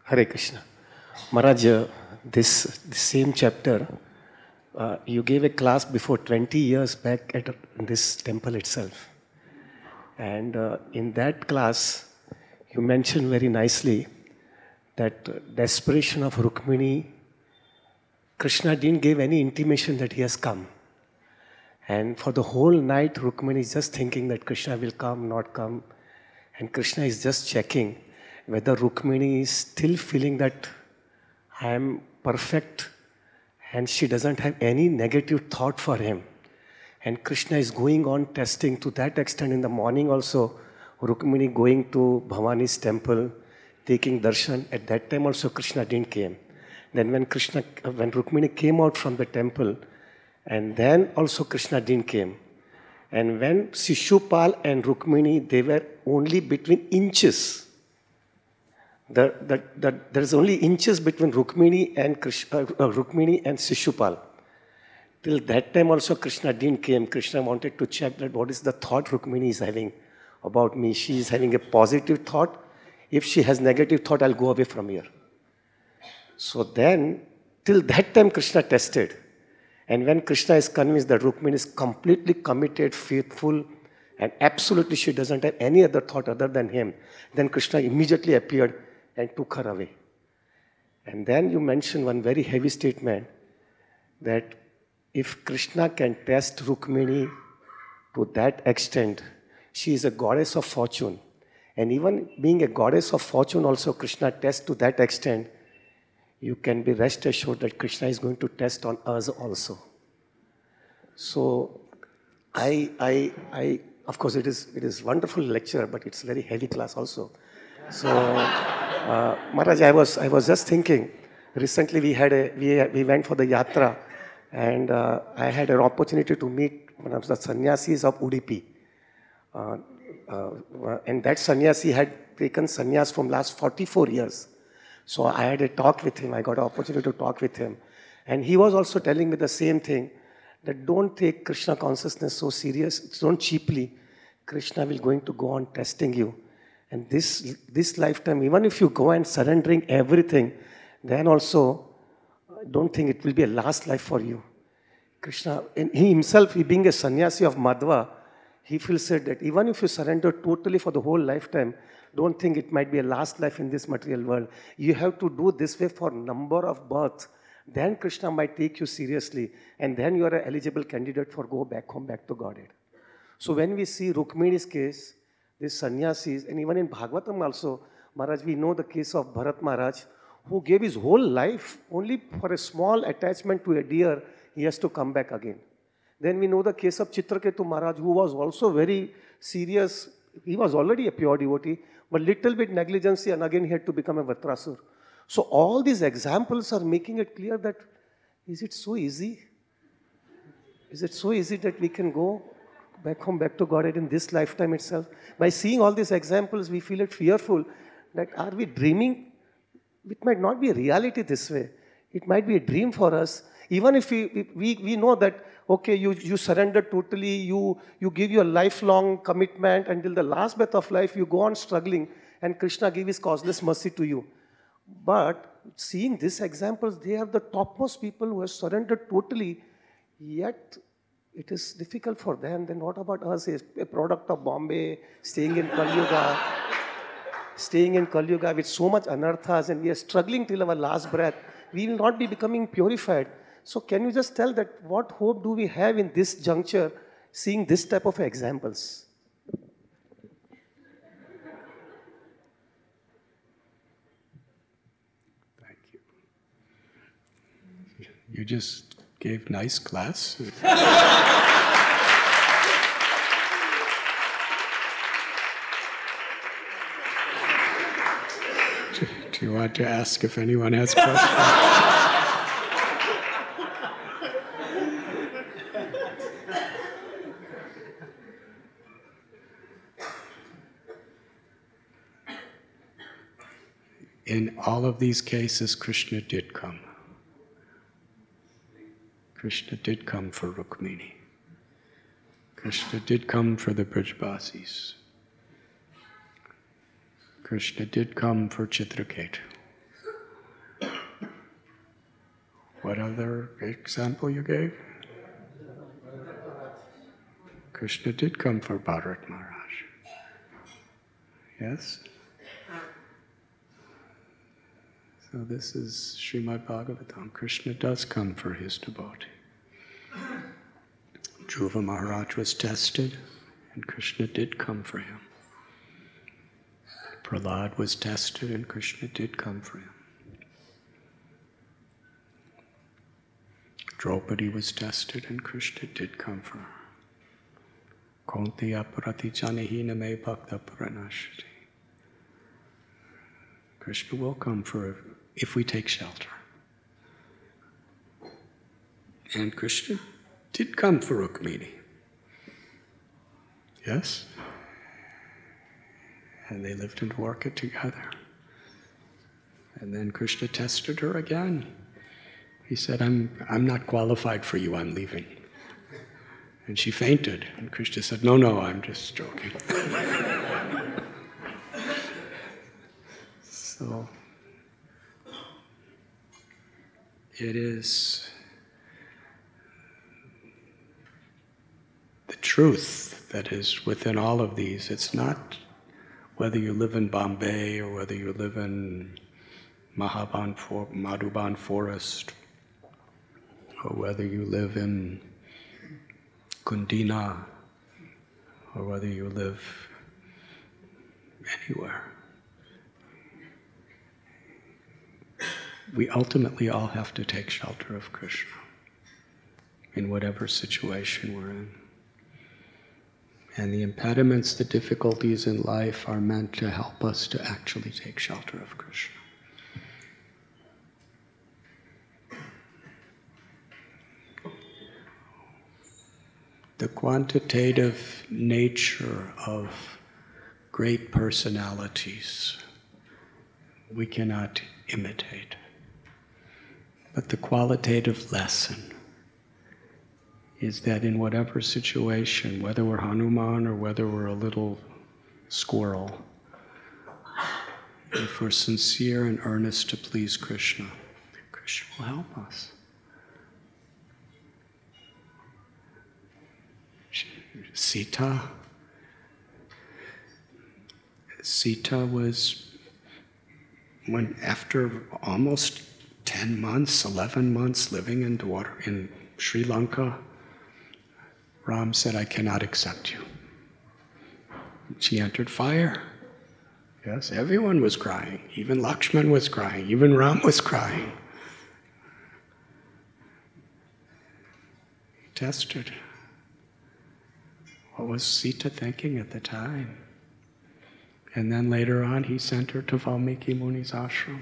Hare Krishna. Maharaj, uh, this, this same chapter, uh, you gave a class before twenty years back at this temple itself. And uh, in that class, you mentioned very nicely that uh, desperation of Rukmini, Krishna didn't give any intimation that he has come. And for the whole night, Rukmini is just thinking that Krishna will come, not come. And Krishna is just checking whether Rukmini is still feeling that I am perfect and she doesn't have any negative thought for him. And Krishna is going on testing to that extent. In the morning also, Rukmini going to Bhavani's temple, taking darshan. At that time also Krishna didn't came. Then when Krishna, when Rukmini came out from the temple, and then also Krishna didn't came. And when Shishupal and Rukmini, they were only between inches. The, the, the, there's only inches between Rukmini and Krishna, uh, Rukmini and Shishupal. Till that time also Krishna didn't came. Krishna wanted to check that what is the thought Rukmini is having about me. She is having a positive thought. If she has negative thought, I'll go away from here. So then, till that time Krishna tested. And when Krishna is convinced that Rukmini is completely committed, faithful, and absolutely she doesn't have any other thought other than him, then Krishna immediately appeared and took her away. And then you mentioned one very heavy statement that if Krishna can test Rukmini to that extent, she is a goddess of fortune. And even being a goddess of fortune also, Krishna tests to that extent, you can be rest assured that Krishna is going to test on us also. So, I, I, I, of course, it is it is wonderful lecture, but it's very heavy class also. So, uh, Maharaj, I was I was just thinking. Recently, we had a we we went for the yatra, and uh, I had an opportunity to meet one of the sannyasis of Udupi. Uh, uh, and that sannyasi had taken sannyas from last forty-four years. So I had a talk with him. I got an opportunity to talk with him. And he was also telling me the same thing, that don't take Krishna consciousness so serious. Don't cheaply. Krishna will going to go on testing you. And this, this lifetime, even if you go and surrendering everything, then also don't think it will be a last life for you. Krishna, and he himself, he being a sannyasi of Madhva, he feels said that even if you surrender totally for the whole lifetime, don't think it might be a last life in this material world. You have to do this way for number of births. Then Krishna might take you seriously. And then you are an eligible candidate for go back home, back to Godhead. So when we see Rukmini's case, these sannyasis, and even in Bhagavatam also, Maharaj, we know the case of Bharat Maharaj, who gave his whole life only for a small attachment to a deer, he has to come back again. Then we know the case of Chitraketu Maharaj, who was also very serious. He was already a pure devotee, but little bit negligence, and again he had to become a Vatrasur. So all these examples are making it clear that, is it so easy? Is it so easy that we can go back home, back to Godhead in this lifetime itself? By seeing all these examples, we feel it fearful that are we dreaming? It might not be a reality this way. It might be a dream for us. Even if we, we, we know that, okay, you, you surrender totally, you, you give your lifelong commitment until the last breath of life, you go on struggling, and Krishna gives his causeless mercy to you. But seeing these examples, they are the topmost people who have surrendered totally, yet it is difficult for them. Then what about us, a product of Bombay, staying in Kali Yuga, staying in Kali Yuga with so much anarthas, and we are struggling till our last breath. We will not be becoming purified. So can you just tell that what hope do we have in this juncture, seeing this type of examples? Thank you. You just gave nice class. do, do you want to ask if anyone has questions? In all of these cases, Krishna did come. Krishna did come for Rukmini. Krishna did come for the Brajbasis. Krishna did come for Chitraketu. What other example you gave? Krishna did come for Bharat Maharaj. Yes? So this is Srimad Bhagavatam. Krishna does come for his devotee. Dhruva Maharaj was tested, and Krishna did come for him. Prahlad was tested, and Krishna did come for him. Draupadi was tested, and Krishna did come for her. Kunti aparati janahina me bhakta pranashati. Krishna will come for if we take shelter. And Krishna did come for Rukmini. Yes? And they lived in Dwarka together. And then Krishna tested her again. He said, I'm, I'm not qualified for you, I'm leaving. And she fainted. And Krishna said, no, no, I'm just joking. So, it is the truth that is within all of these. It's not whether you live in Bombay or whether you live in Mahaban for, Madhuban forest, or whether you live in Kundina, or whether you live anywhere. We ultimately all have to take shelter of Krishna in whatever situation we're in. And the impediments, the difficulties in life are meant to help us to actually take shelter of Krishna. The quantitative nature of great personalities we cannot imitate. But the qualitative lesson is that in whatever situation, whether we're Hanuman or whether we're a little squirrel, if we're sincere and earnest to please Krishna, Krishna will help us. Sita, Sita was, when after almost ten months, eleven months living in Dwar- in Sri Lanka, Ram said, I cannot accept you. She entered fire. Yes, everyone was crying. Even Lakshman was crying. Even Ram was crying. He tested. What was Sita thinking at the time? And then later on, he sent her to Valmiki Muni's ashram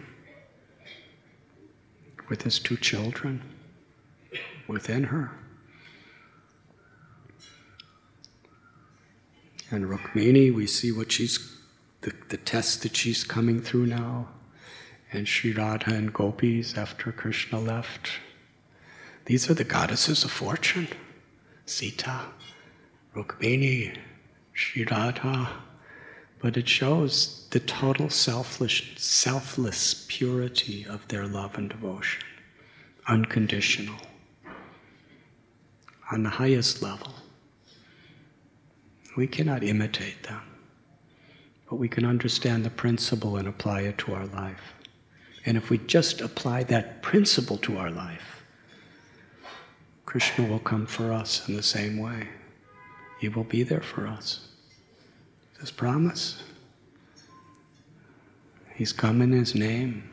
with his two children within her. And Rukmini, we see what she's, the, the test that she's coming through now. And Sri Radha and Gopis after Krishna left. These are the goddesses of fortune. Sita, Rukmini, Sri Radha. But it shows the total selfless, selfless purity of their love and devotion. Unconditional. On the highest level. We cannot imitate them, but we can understand the principle and apply it to our life. And if we just apply that principle to our life, Krishna will come for us in the same way. He will be there for us. His promise. He's come in His name.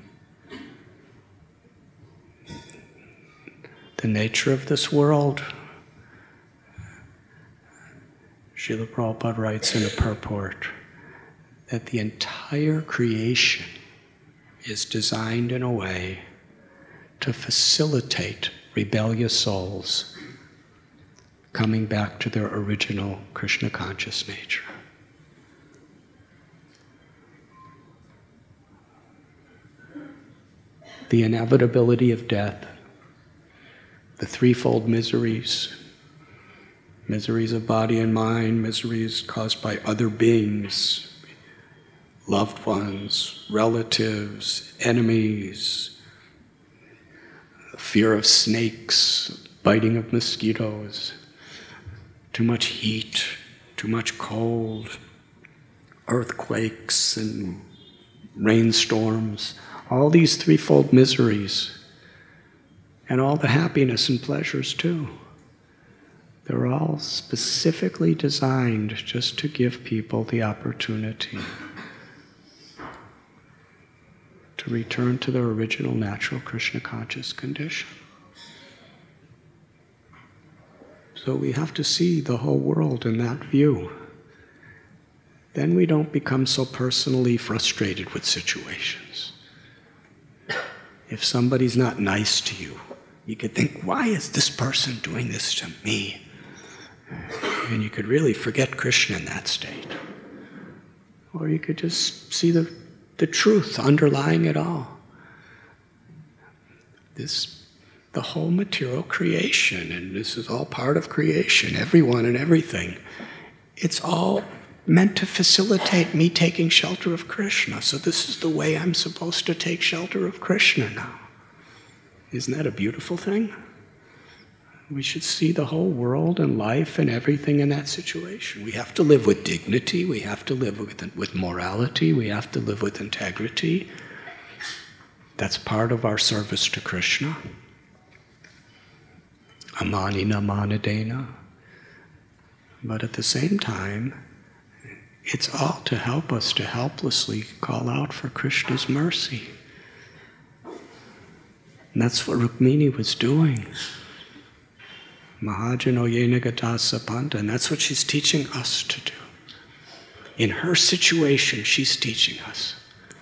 The nature of this world, Srila Prabhupada writes in a purport that the entire creation is designed in a way to facilitate rebellious souls coming back to their original Krishna conscious nature. The inevitability of death, the threefold miseries, miseries of body and mind, miseries caused by other beings, loved ones, relatives, enemies, fear of snakes, biting of mosquitoes, too much heat, too much cold, earthquakes and rainstorms, all these threefold miseries, and all the happiness and pleasures too. They're all specifically designed just to give people the opportunity to return to their original natural Krishna conscious condition. So we have to see the whole world in that view. Then we don't become so personally frustrated with situations. If somebody's not nice to you, you could think, why is this person doing this to me? And you could really forget Krishna in that state. Or you could just see the, the truth underlying it all. This, the whole material creation, and this is all part of creation, everyone and everything, it's all meant to facilitate me taking shelter of Krishna. So this is the way I'm supposed to take shelter of Krishna now. Isn't that a beautiful thing? We should see the whole world and life and everything in that situation. We have to live with dignity, we have to live with, with morality, we have to live with integrity. That's part of our service to Krishna. Amanina manadena. But at the same time, it's all to help us to helplessly call out for Krishna's mercy. And that's what Rukmini was doing. Mahajano yena gata sapanta, and that's what she's teaching us to do. In her situation, she's teaching us.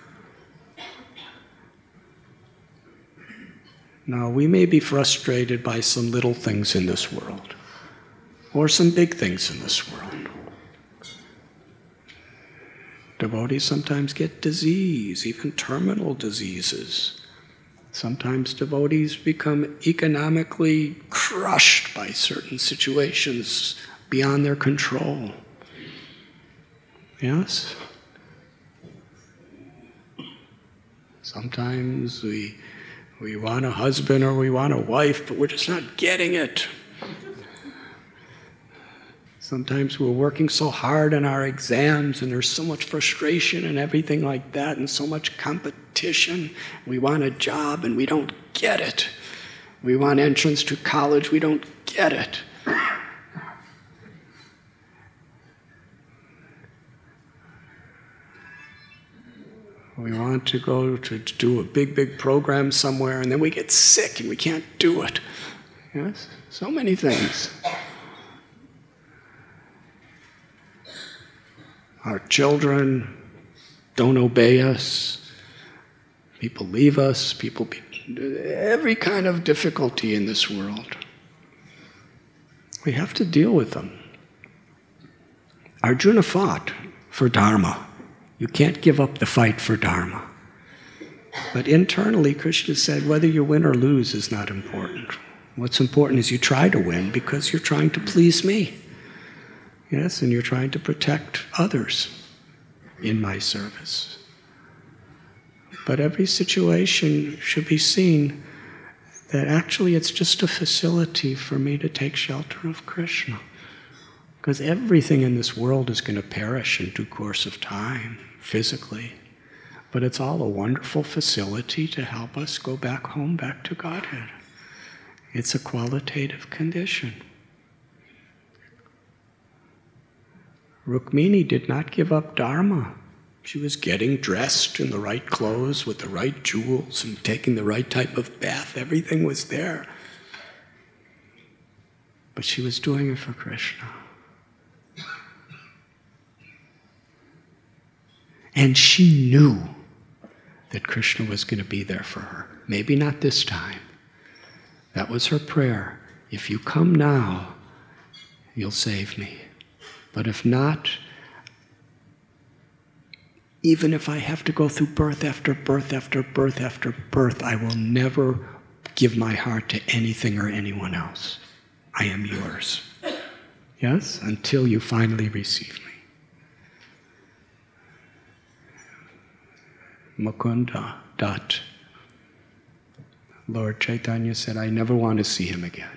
Now, we may be frustrated by some little things in this world, or some big things in this world. Devotees sometimes get disease, even terminal diseases. Sometimes devotees become economically crushed by certain situations beyond their control. Yes? Sometimes we, we want a husband or we want a wife, but we're just not getting it. Sometimes we're working so hard on our exams and there's so much frustration and everything like that and so much competition. We want a job and we don't get it. We want entrance to college, we don't get it. We want to go to, to do a big, big program somewhere and then we get sick and we can't do it. Yes? So many things. Our children don't obey us. People leave us. People, be, every kind of difficulty in this world. We have to deal with them. Arjuna fought for Dharma. You can't give up the fight for Dharma. But internally, Krishna said, whether you win or lose is not important. What's important is you try to win because you're trying to please me. Yes, and you're trying to protect others in my service. But every situation should be seen that actually it's just a facility for me to take shelter of Krishna. Because everything in this world is going to perish in due course of time, physically. But it's all a wonderful facility to help us go back home, back to Godhead. It's a qualitative condition. Rukmini did not give up Dharma. She was getting dressed in the right clothes with the right jewels and taking the right type of bath. Everything was there. But she was doing it for Krishna. And she knew that Krishna was going to be there for her. Maybe not this time. That was her prayer. If you come now, you'll save me. But if not, even if I have to go through birth after birth after birth after birth, I will never give my heart to anything or anyone else. I am yours. Yes? Until you finally receive me. Mukunda Dutt. Lord Chaitanya said, I never want to see him again.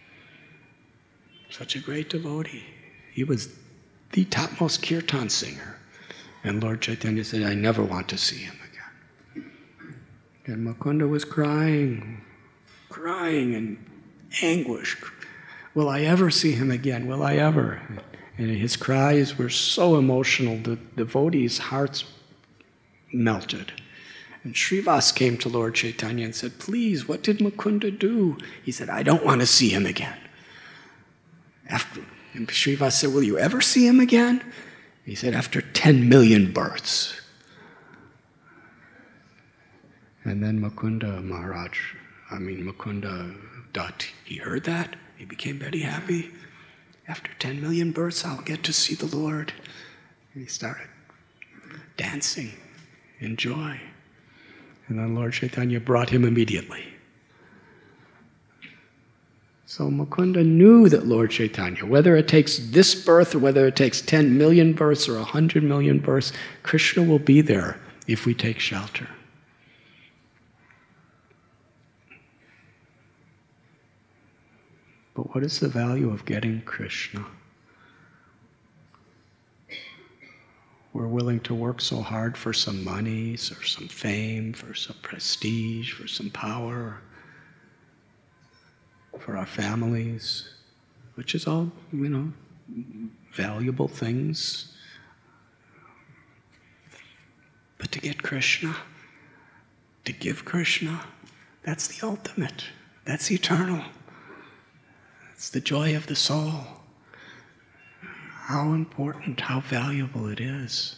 Such a great devotee. He was the topmost kirtan singer. And Lord Chaitanya said, I never want to see him again. And Mukunda was crying, crying in anguish. Will I ever see him again? Will I ever? And his cries were so emotional, the devotees' hearts melted. And Srivas came to Lord Chaitanya and said, please, what did Mukunda do? He said, I don't want to see him again. After, and Srivas said, will you ever see him again? He said, after ten million births. And then Mukunda Maharaj, I mean Mukunda Dutt, he heard that. He became very happy. After ten million births, I'll get to see the Lord. And he started dancing in joy. And then Lord Chaitanya brought him immediately. So Mukunda knew that Lord Chaitanya, whether it takes this birth or whether it takes ten million births or one hundred million births, Krishna will be there if we take shelter. But what is the value of getting Krishna? We're willing to work so hard for some monies or some fame, for some prestige, for some power, for our families, which is all, you know, valuable things. But to get Krishna, to give Krishna, that's the ultimate. That's eternal. It's the joy of the soul. How important, how valuable it is.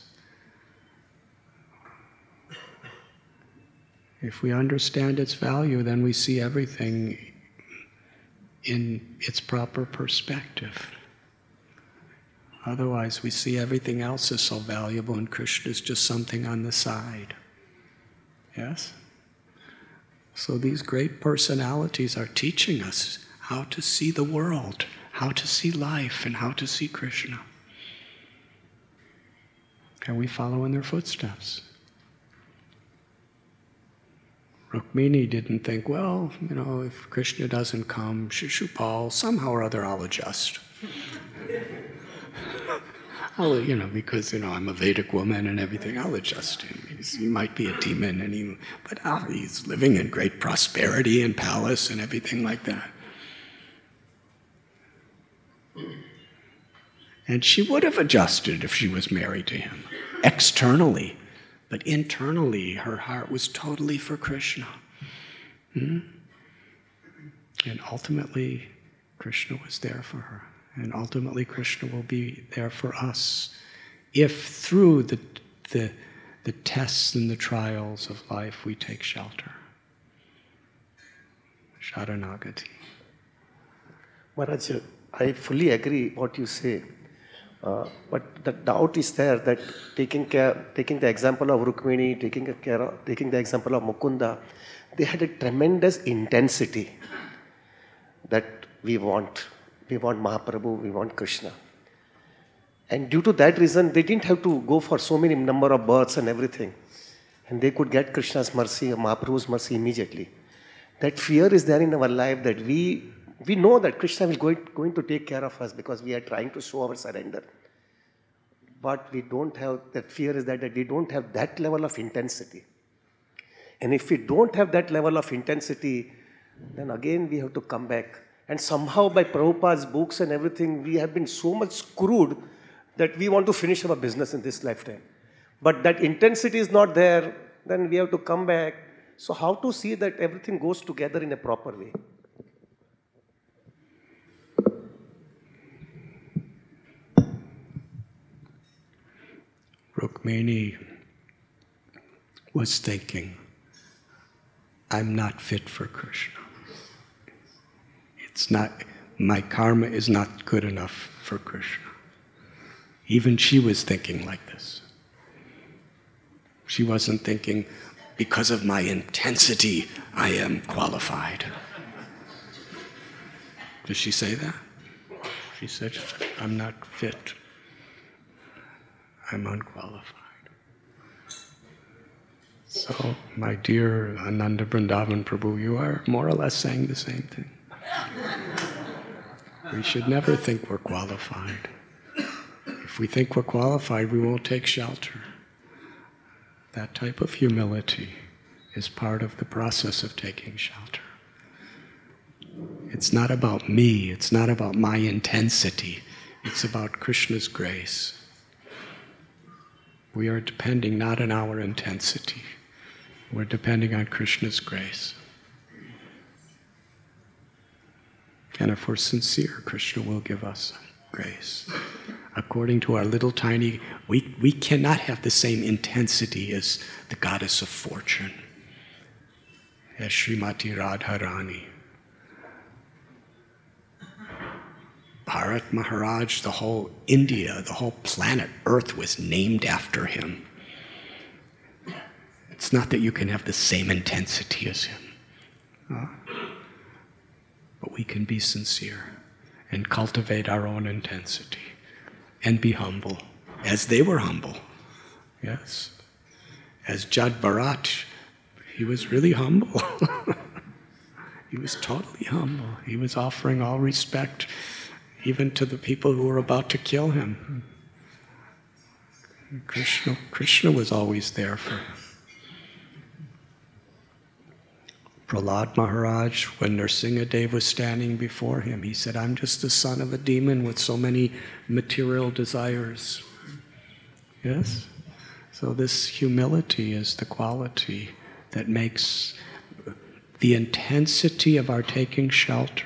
If we understand its value, then we see everything in its proper perspective. Otherwise, we see everything else as so valuable and Krishna is just something on the side. Yes? So these great personalities are teaching us how to see the world, how to see life, and how to see Krishna. Can we follow in their footsteps? Rukmini didn't think, well, you know, if Krishna doesn't come, Shishupal, somehow or other I'll adjust. I'll, you know, because, you know, I'm a Vedic woman and everything, I'll adjust him. He's, he might be a demon, and he, but oh, he's living in great prosperity and palace and everything like that. And she would have adjusted if she was married to him, externally. But internally, her heart was totally for Krishna. Hmm? And ultimately, Krishna was there for her. And ultimately, Krishna will be there for us if through the, the, the tests and the trials of life we take shelter. Sharanagati. Maharaj, I fully agree what you say. Uh, but the doubt is there that taking care, taking the example of Rukmini, taking care of, taking the example of Mukunda, they had a tremendous intensity that we want. We want Mahaprabhu, we want Krishna. And due to that reason, they didn't have to go for so many number of births and everything. And they could get Krishna's mercy, Mahaprabhu's mercy immediately. That fear is there in our life that we We know that Krishna is going, going to take care of us because we are trying to show our surrender. But we don't have, that fear is that, that we don't have that level of intensity. And if we don't have that level of intensity, then again we have to come back. And somehow by Prabhupada's books and everything, we have been so much screwed that we want to finish our business in this lifetime. But that intensity is not there, then we have to come back. So how to see that everything goes together in a proper way? Rukmini was thinking, I'm not fit for Krishna. It's not, my karma is not good enough for Krishna. Even she was thinking like this. She wasn't thinking, because of my intensity, I am qualified. Did she say that? She said, I'm not fit. I'm unqualified. So So, my dear Ananda Vrindavan Prabhu, you are more or less saying the same thing. We should never think we're qualified. If we think we're qualified, we won't take shelter. That type of humility is part of the process of taking shelter. It's not about me, it's not about my intensity, it's about Krishna's grace. We are depending not on our intensity, we're depending on Krishna's grace. And if we're sincere, Krishna will give us grace. According to our little tiny, we, we cannot have the same intensity as the goddess of fortune, as Srimati Radharani. Bharat Maharaj, the whole India, the whole planet Earth was named after him. It's not that you can have the same intensity as him. Uh, but we can be sincere and cultivate our own intensity and be humble, as they were humble. Yes. As Jad Bharat, he was really humble. He was totally humble. He was offering all respect even to the people who were about to kill him. Krishna, Krishna was always there for him. Prahlad Maharaj, when Nrsimhadev was standing before him, he said, I'm just the son of a demon with so many material desires. Yes? So this humility is the quality that makes the intensity of our taking shelter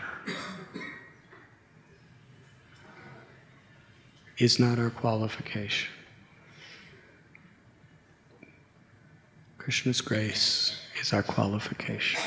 is not our qualification. Krishna's grace is our qualification.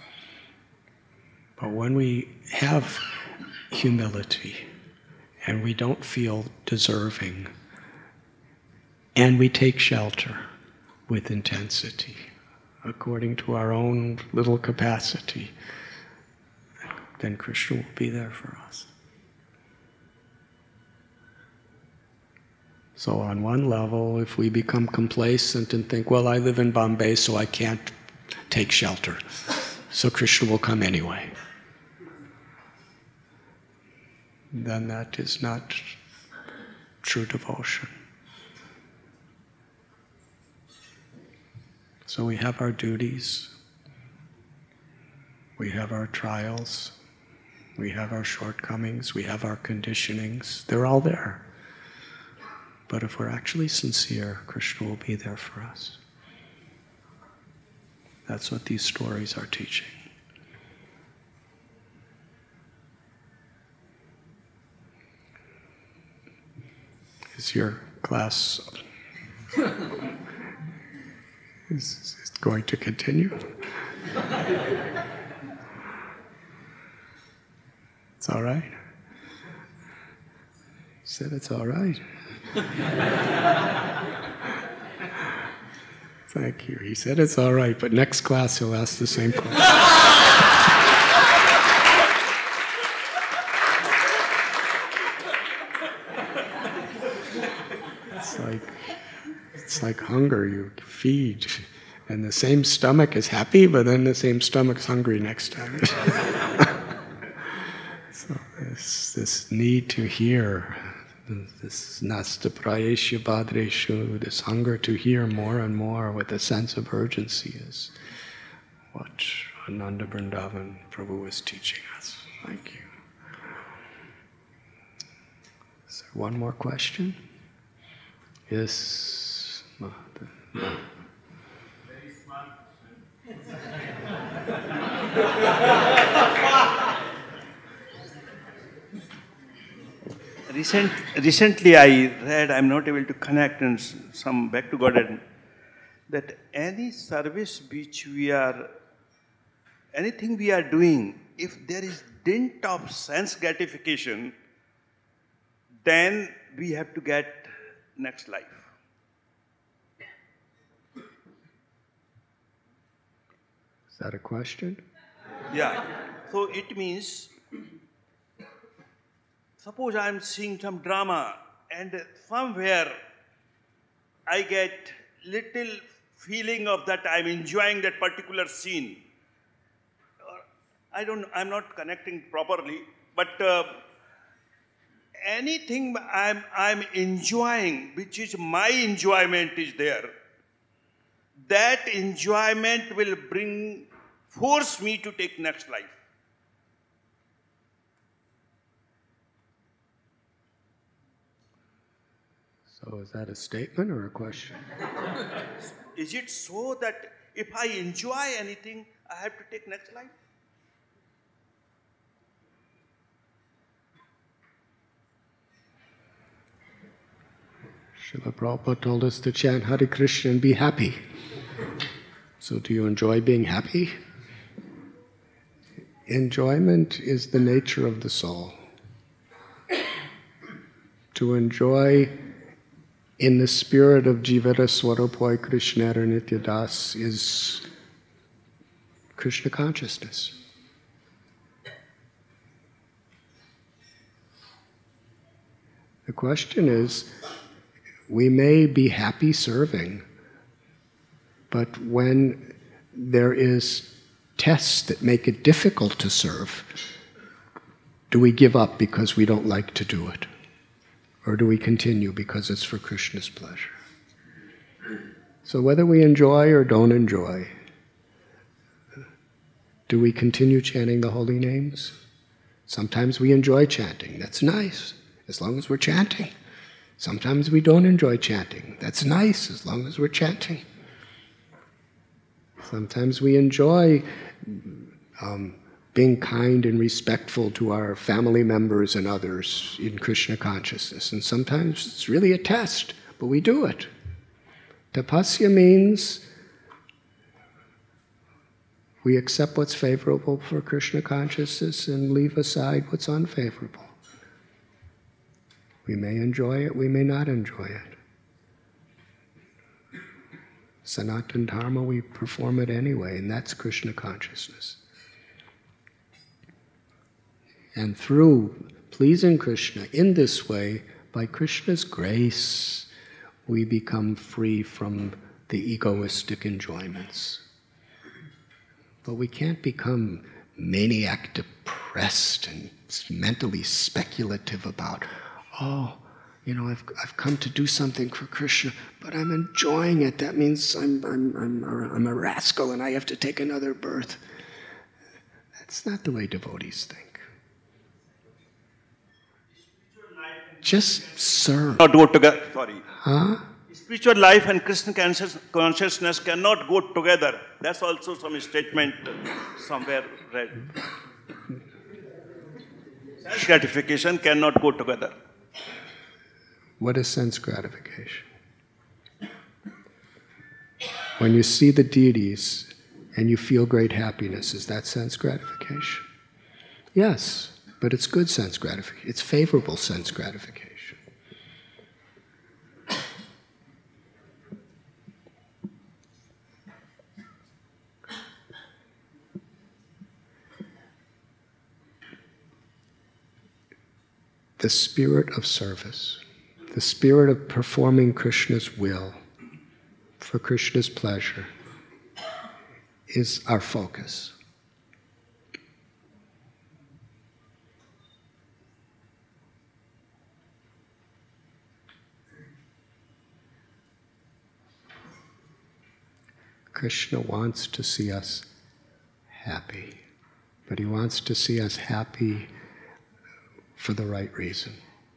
But when we have humility and we don't feel deserving and we take shelter with intensity according to our own little capacity, then Krishna will be there for us. So on one level, if we become complacent and think, well, I live in Bombay, so I can't take shelter, so Krishna will come anyway, then that is not true devotion. So we have our duties, we have our trials, we have our shortcomings, we have our conditionings, they're all there. But if we're actually sincere, Krishna will be there for us. That's what these stories are teaching. Is your class is, is going to continue? It's all right? You said it's all right. Thank you. He said it's all right, but next class he'll ask the same question. It's like it's like hunger. You feed, and the same stomach is happy, but then the same stomach's hungry next time. So this this need to hear. This nasta prayesha bhadreshu, this hunger to hear more and more with a sense of urgency is what Ananda Vrindavan Prabhu is teaching us. Thank you. Is there one more question? Yes. No. Very smart question. Recent, recently I read, I'm not able to connect and some back to Godhead, that any service which we are, anything we are doing, if there is dint of sense gratification, then we have to get next life. Is that a question? Yeah. So it means, suppose I am seeing some drama and somewhere I get little feeling of that I'm enjoying that particular scene. I don't, I'm not connecting properly, but uh, anything I'm, I'm enjoying, which is my enjoyment is there, that enjoyment will bring, force me to take next life. So is that a statement or a question? Is it so that if I enjoy anything, I have to take next life? Srila Prabhupada told us to chant Hare Krishna and be happy. So do you enjoy being happy? Enjoyment is the nature of the soul. To enjoy in the spirit of Jivara Swarupoi Krishnara Nityadas is Krishna consciousness. The question is, we may be happy serving, but when there is tests that make it difficult to serve, do we give up because we don't like to do it? Or do we continue because it's for Krishna's pleasure? So whether we enjoy or don't enjoy, do we continue chanting the holy names? Sometimes we enjoy chanting. That's nice, as long as we're chanting. Sometimes we don't enjoy chanting. That's nice, as long as we're chanting. Sometimes we enjoy um, being kind and respectful to our family members and others in Krishna consciousness. And sometimes it's really a test, but we do it. Tapasya means we accept what's favorable for Krishna consciousness and leave aside what's unfavorable. We may enjoy it, we may not enjoy it. Sanatana Dharma, we perform it anyway, and that's Krishna consciousness. And through pleasing Krishna in this way, by Krishna's grace, we become free from the egoistic enjoyments. But we can't become maniac depressed and mentally speculative about, oh, you know, I've, I've come to do something for Krishna, but I'm enjoying it. That means I'm, I'm, I'm, a, I'm a rascal and I have to take another birth. That's not the way devotees think. Just serve. Not go together. Sorry. Huh? Spiritual life and Krishna consciousness cannot go together. That's also some statement somewhere read. Sense gratification cannot go together. What is sense gratification? When you see the deities and you feel great happiness, is that sense gratification? Yes. But it's good sense gratification. It's favorable sense gratification. The spirit of service, the spirit of performing Krishna's will for Krishna's pleasure is our focus. Krishna wants to see us happy, but he wants to see us happy for the right reason.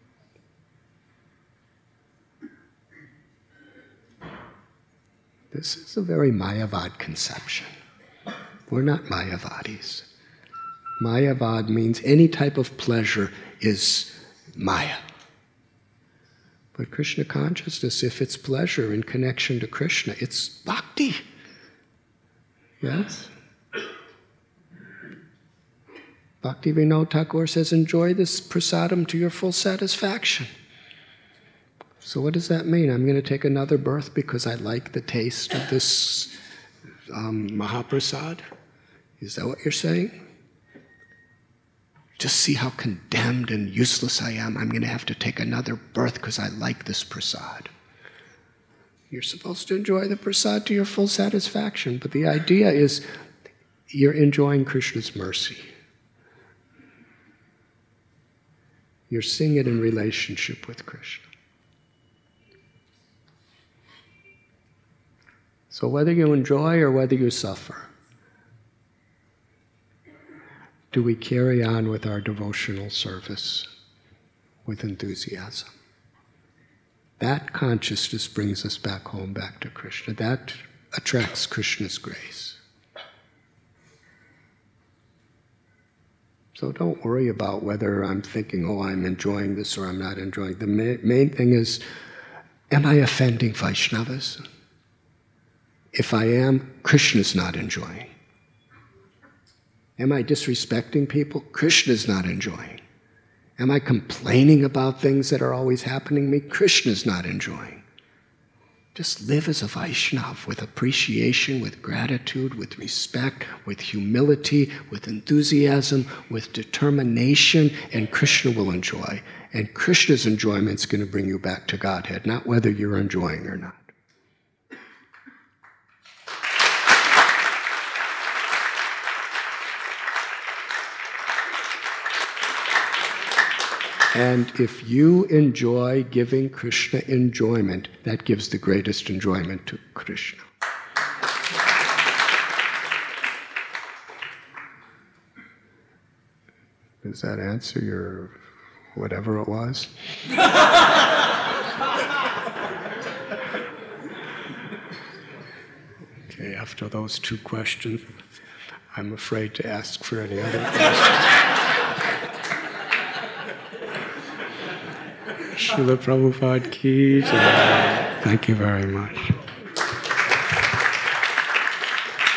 This is a very Mayavad conception. We're not Mayavadis. Mayavad means any type of pleasure is Maya. But Krishna consciousness, if it's pleasure in connection to Krishna, it's bhakti. Yes? Bhakti Vinod Thakur says, enjoy this prasadam to your full satisfaction. So what does that mean? I'm going to take another birth because I like the taste of this um, Mahaprasad? Is that what you're saying? Just see how condemned and useless I am. I'm going to have to take another birth because I like this prasad. You're supposed to enjoy the prasad to your full satisfaction, but the idea is you're enjoying Krishna's mercy. You're seeing it in relationship with Krishna. So whether you enjoy or whether you suffer, do we carry on with our devotional service with enthusiasm? That consciousness brings us back home, back to Krishna. That attracts Krishna's grace. So don't worry about whether I'm thinking, oh, I'm enjoying this or I'm not enjoying. The ma- main thing is, am I offending Vaishnavas? If I am, Krishna's not enjoying. Am I disrespecting people? Krishna's not enjoying. Am I complaining about things that are always happening to me? Krishna's not enjoying. Just live as a Vaishnava with appreciation, with gratitude, with respect, with humility, with enthusiasm, with determination, and Krishna will enjoy. And Krishna's enjoyment is going to bring you back to Godhead, not whether you're enjoying or not. And if you enjoy giving Krishna enjoyment, that gives the greatest enjoyment to Krishna. Does that answer your whatever it was? Okay, after those two questions, I'm afraid to ask for any other questions. Srila Prabhupada ki jai. Thank you very much.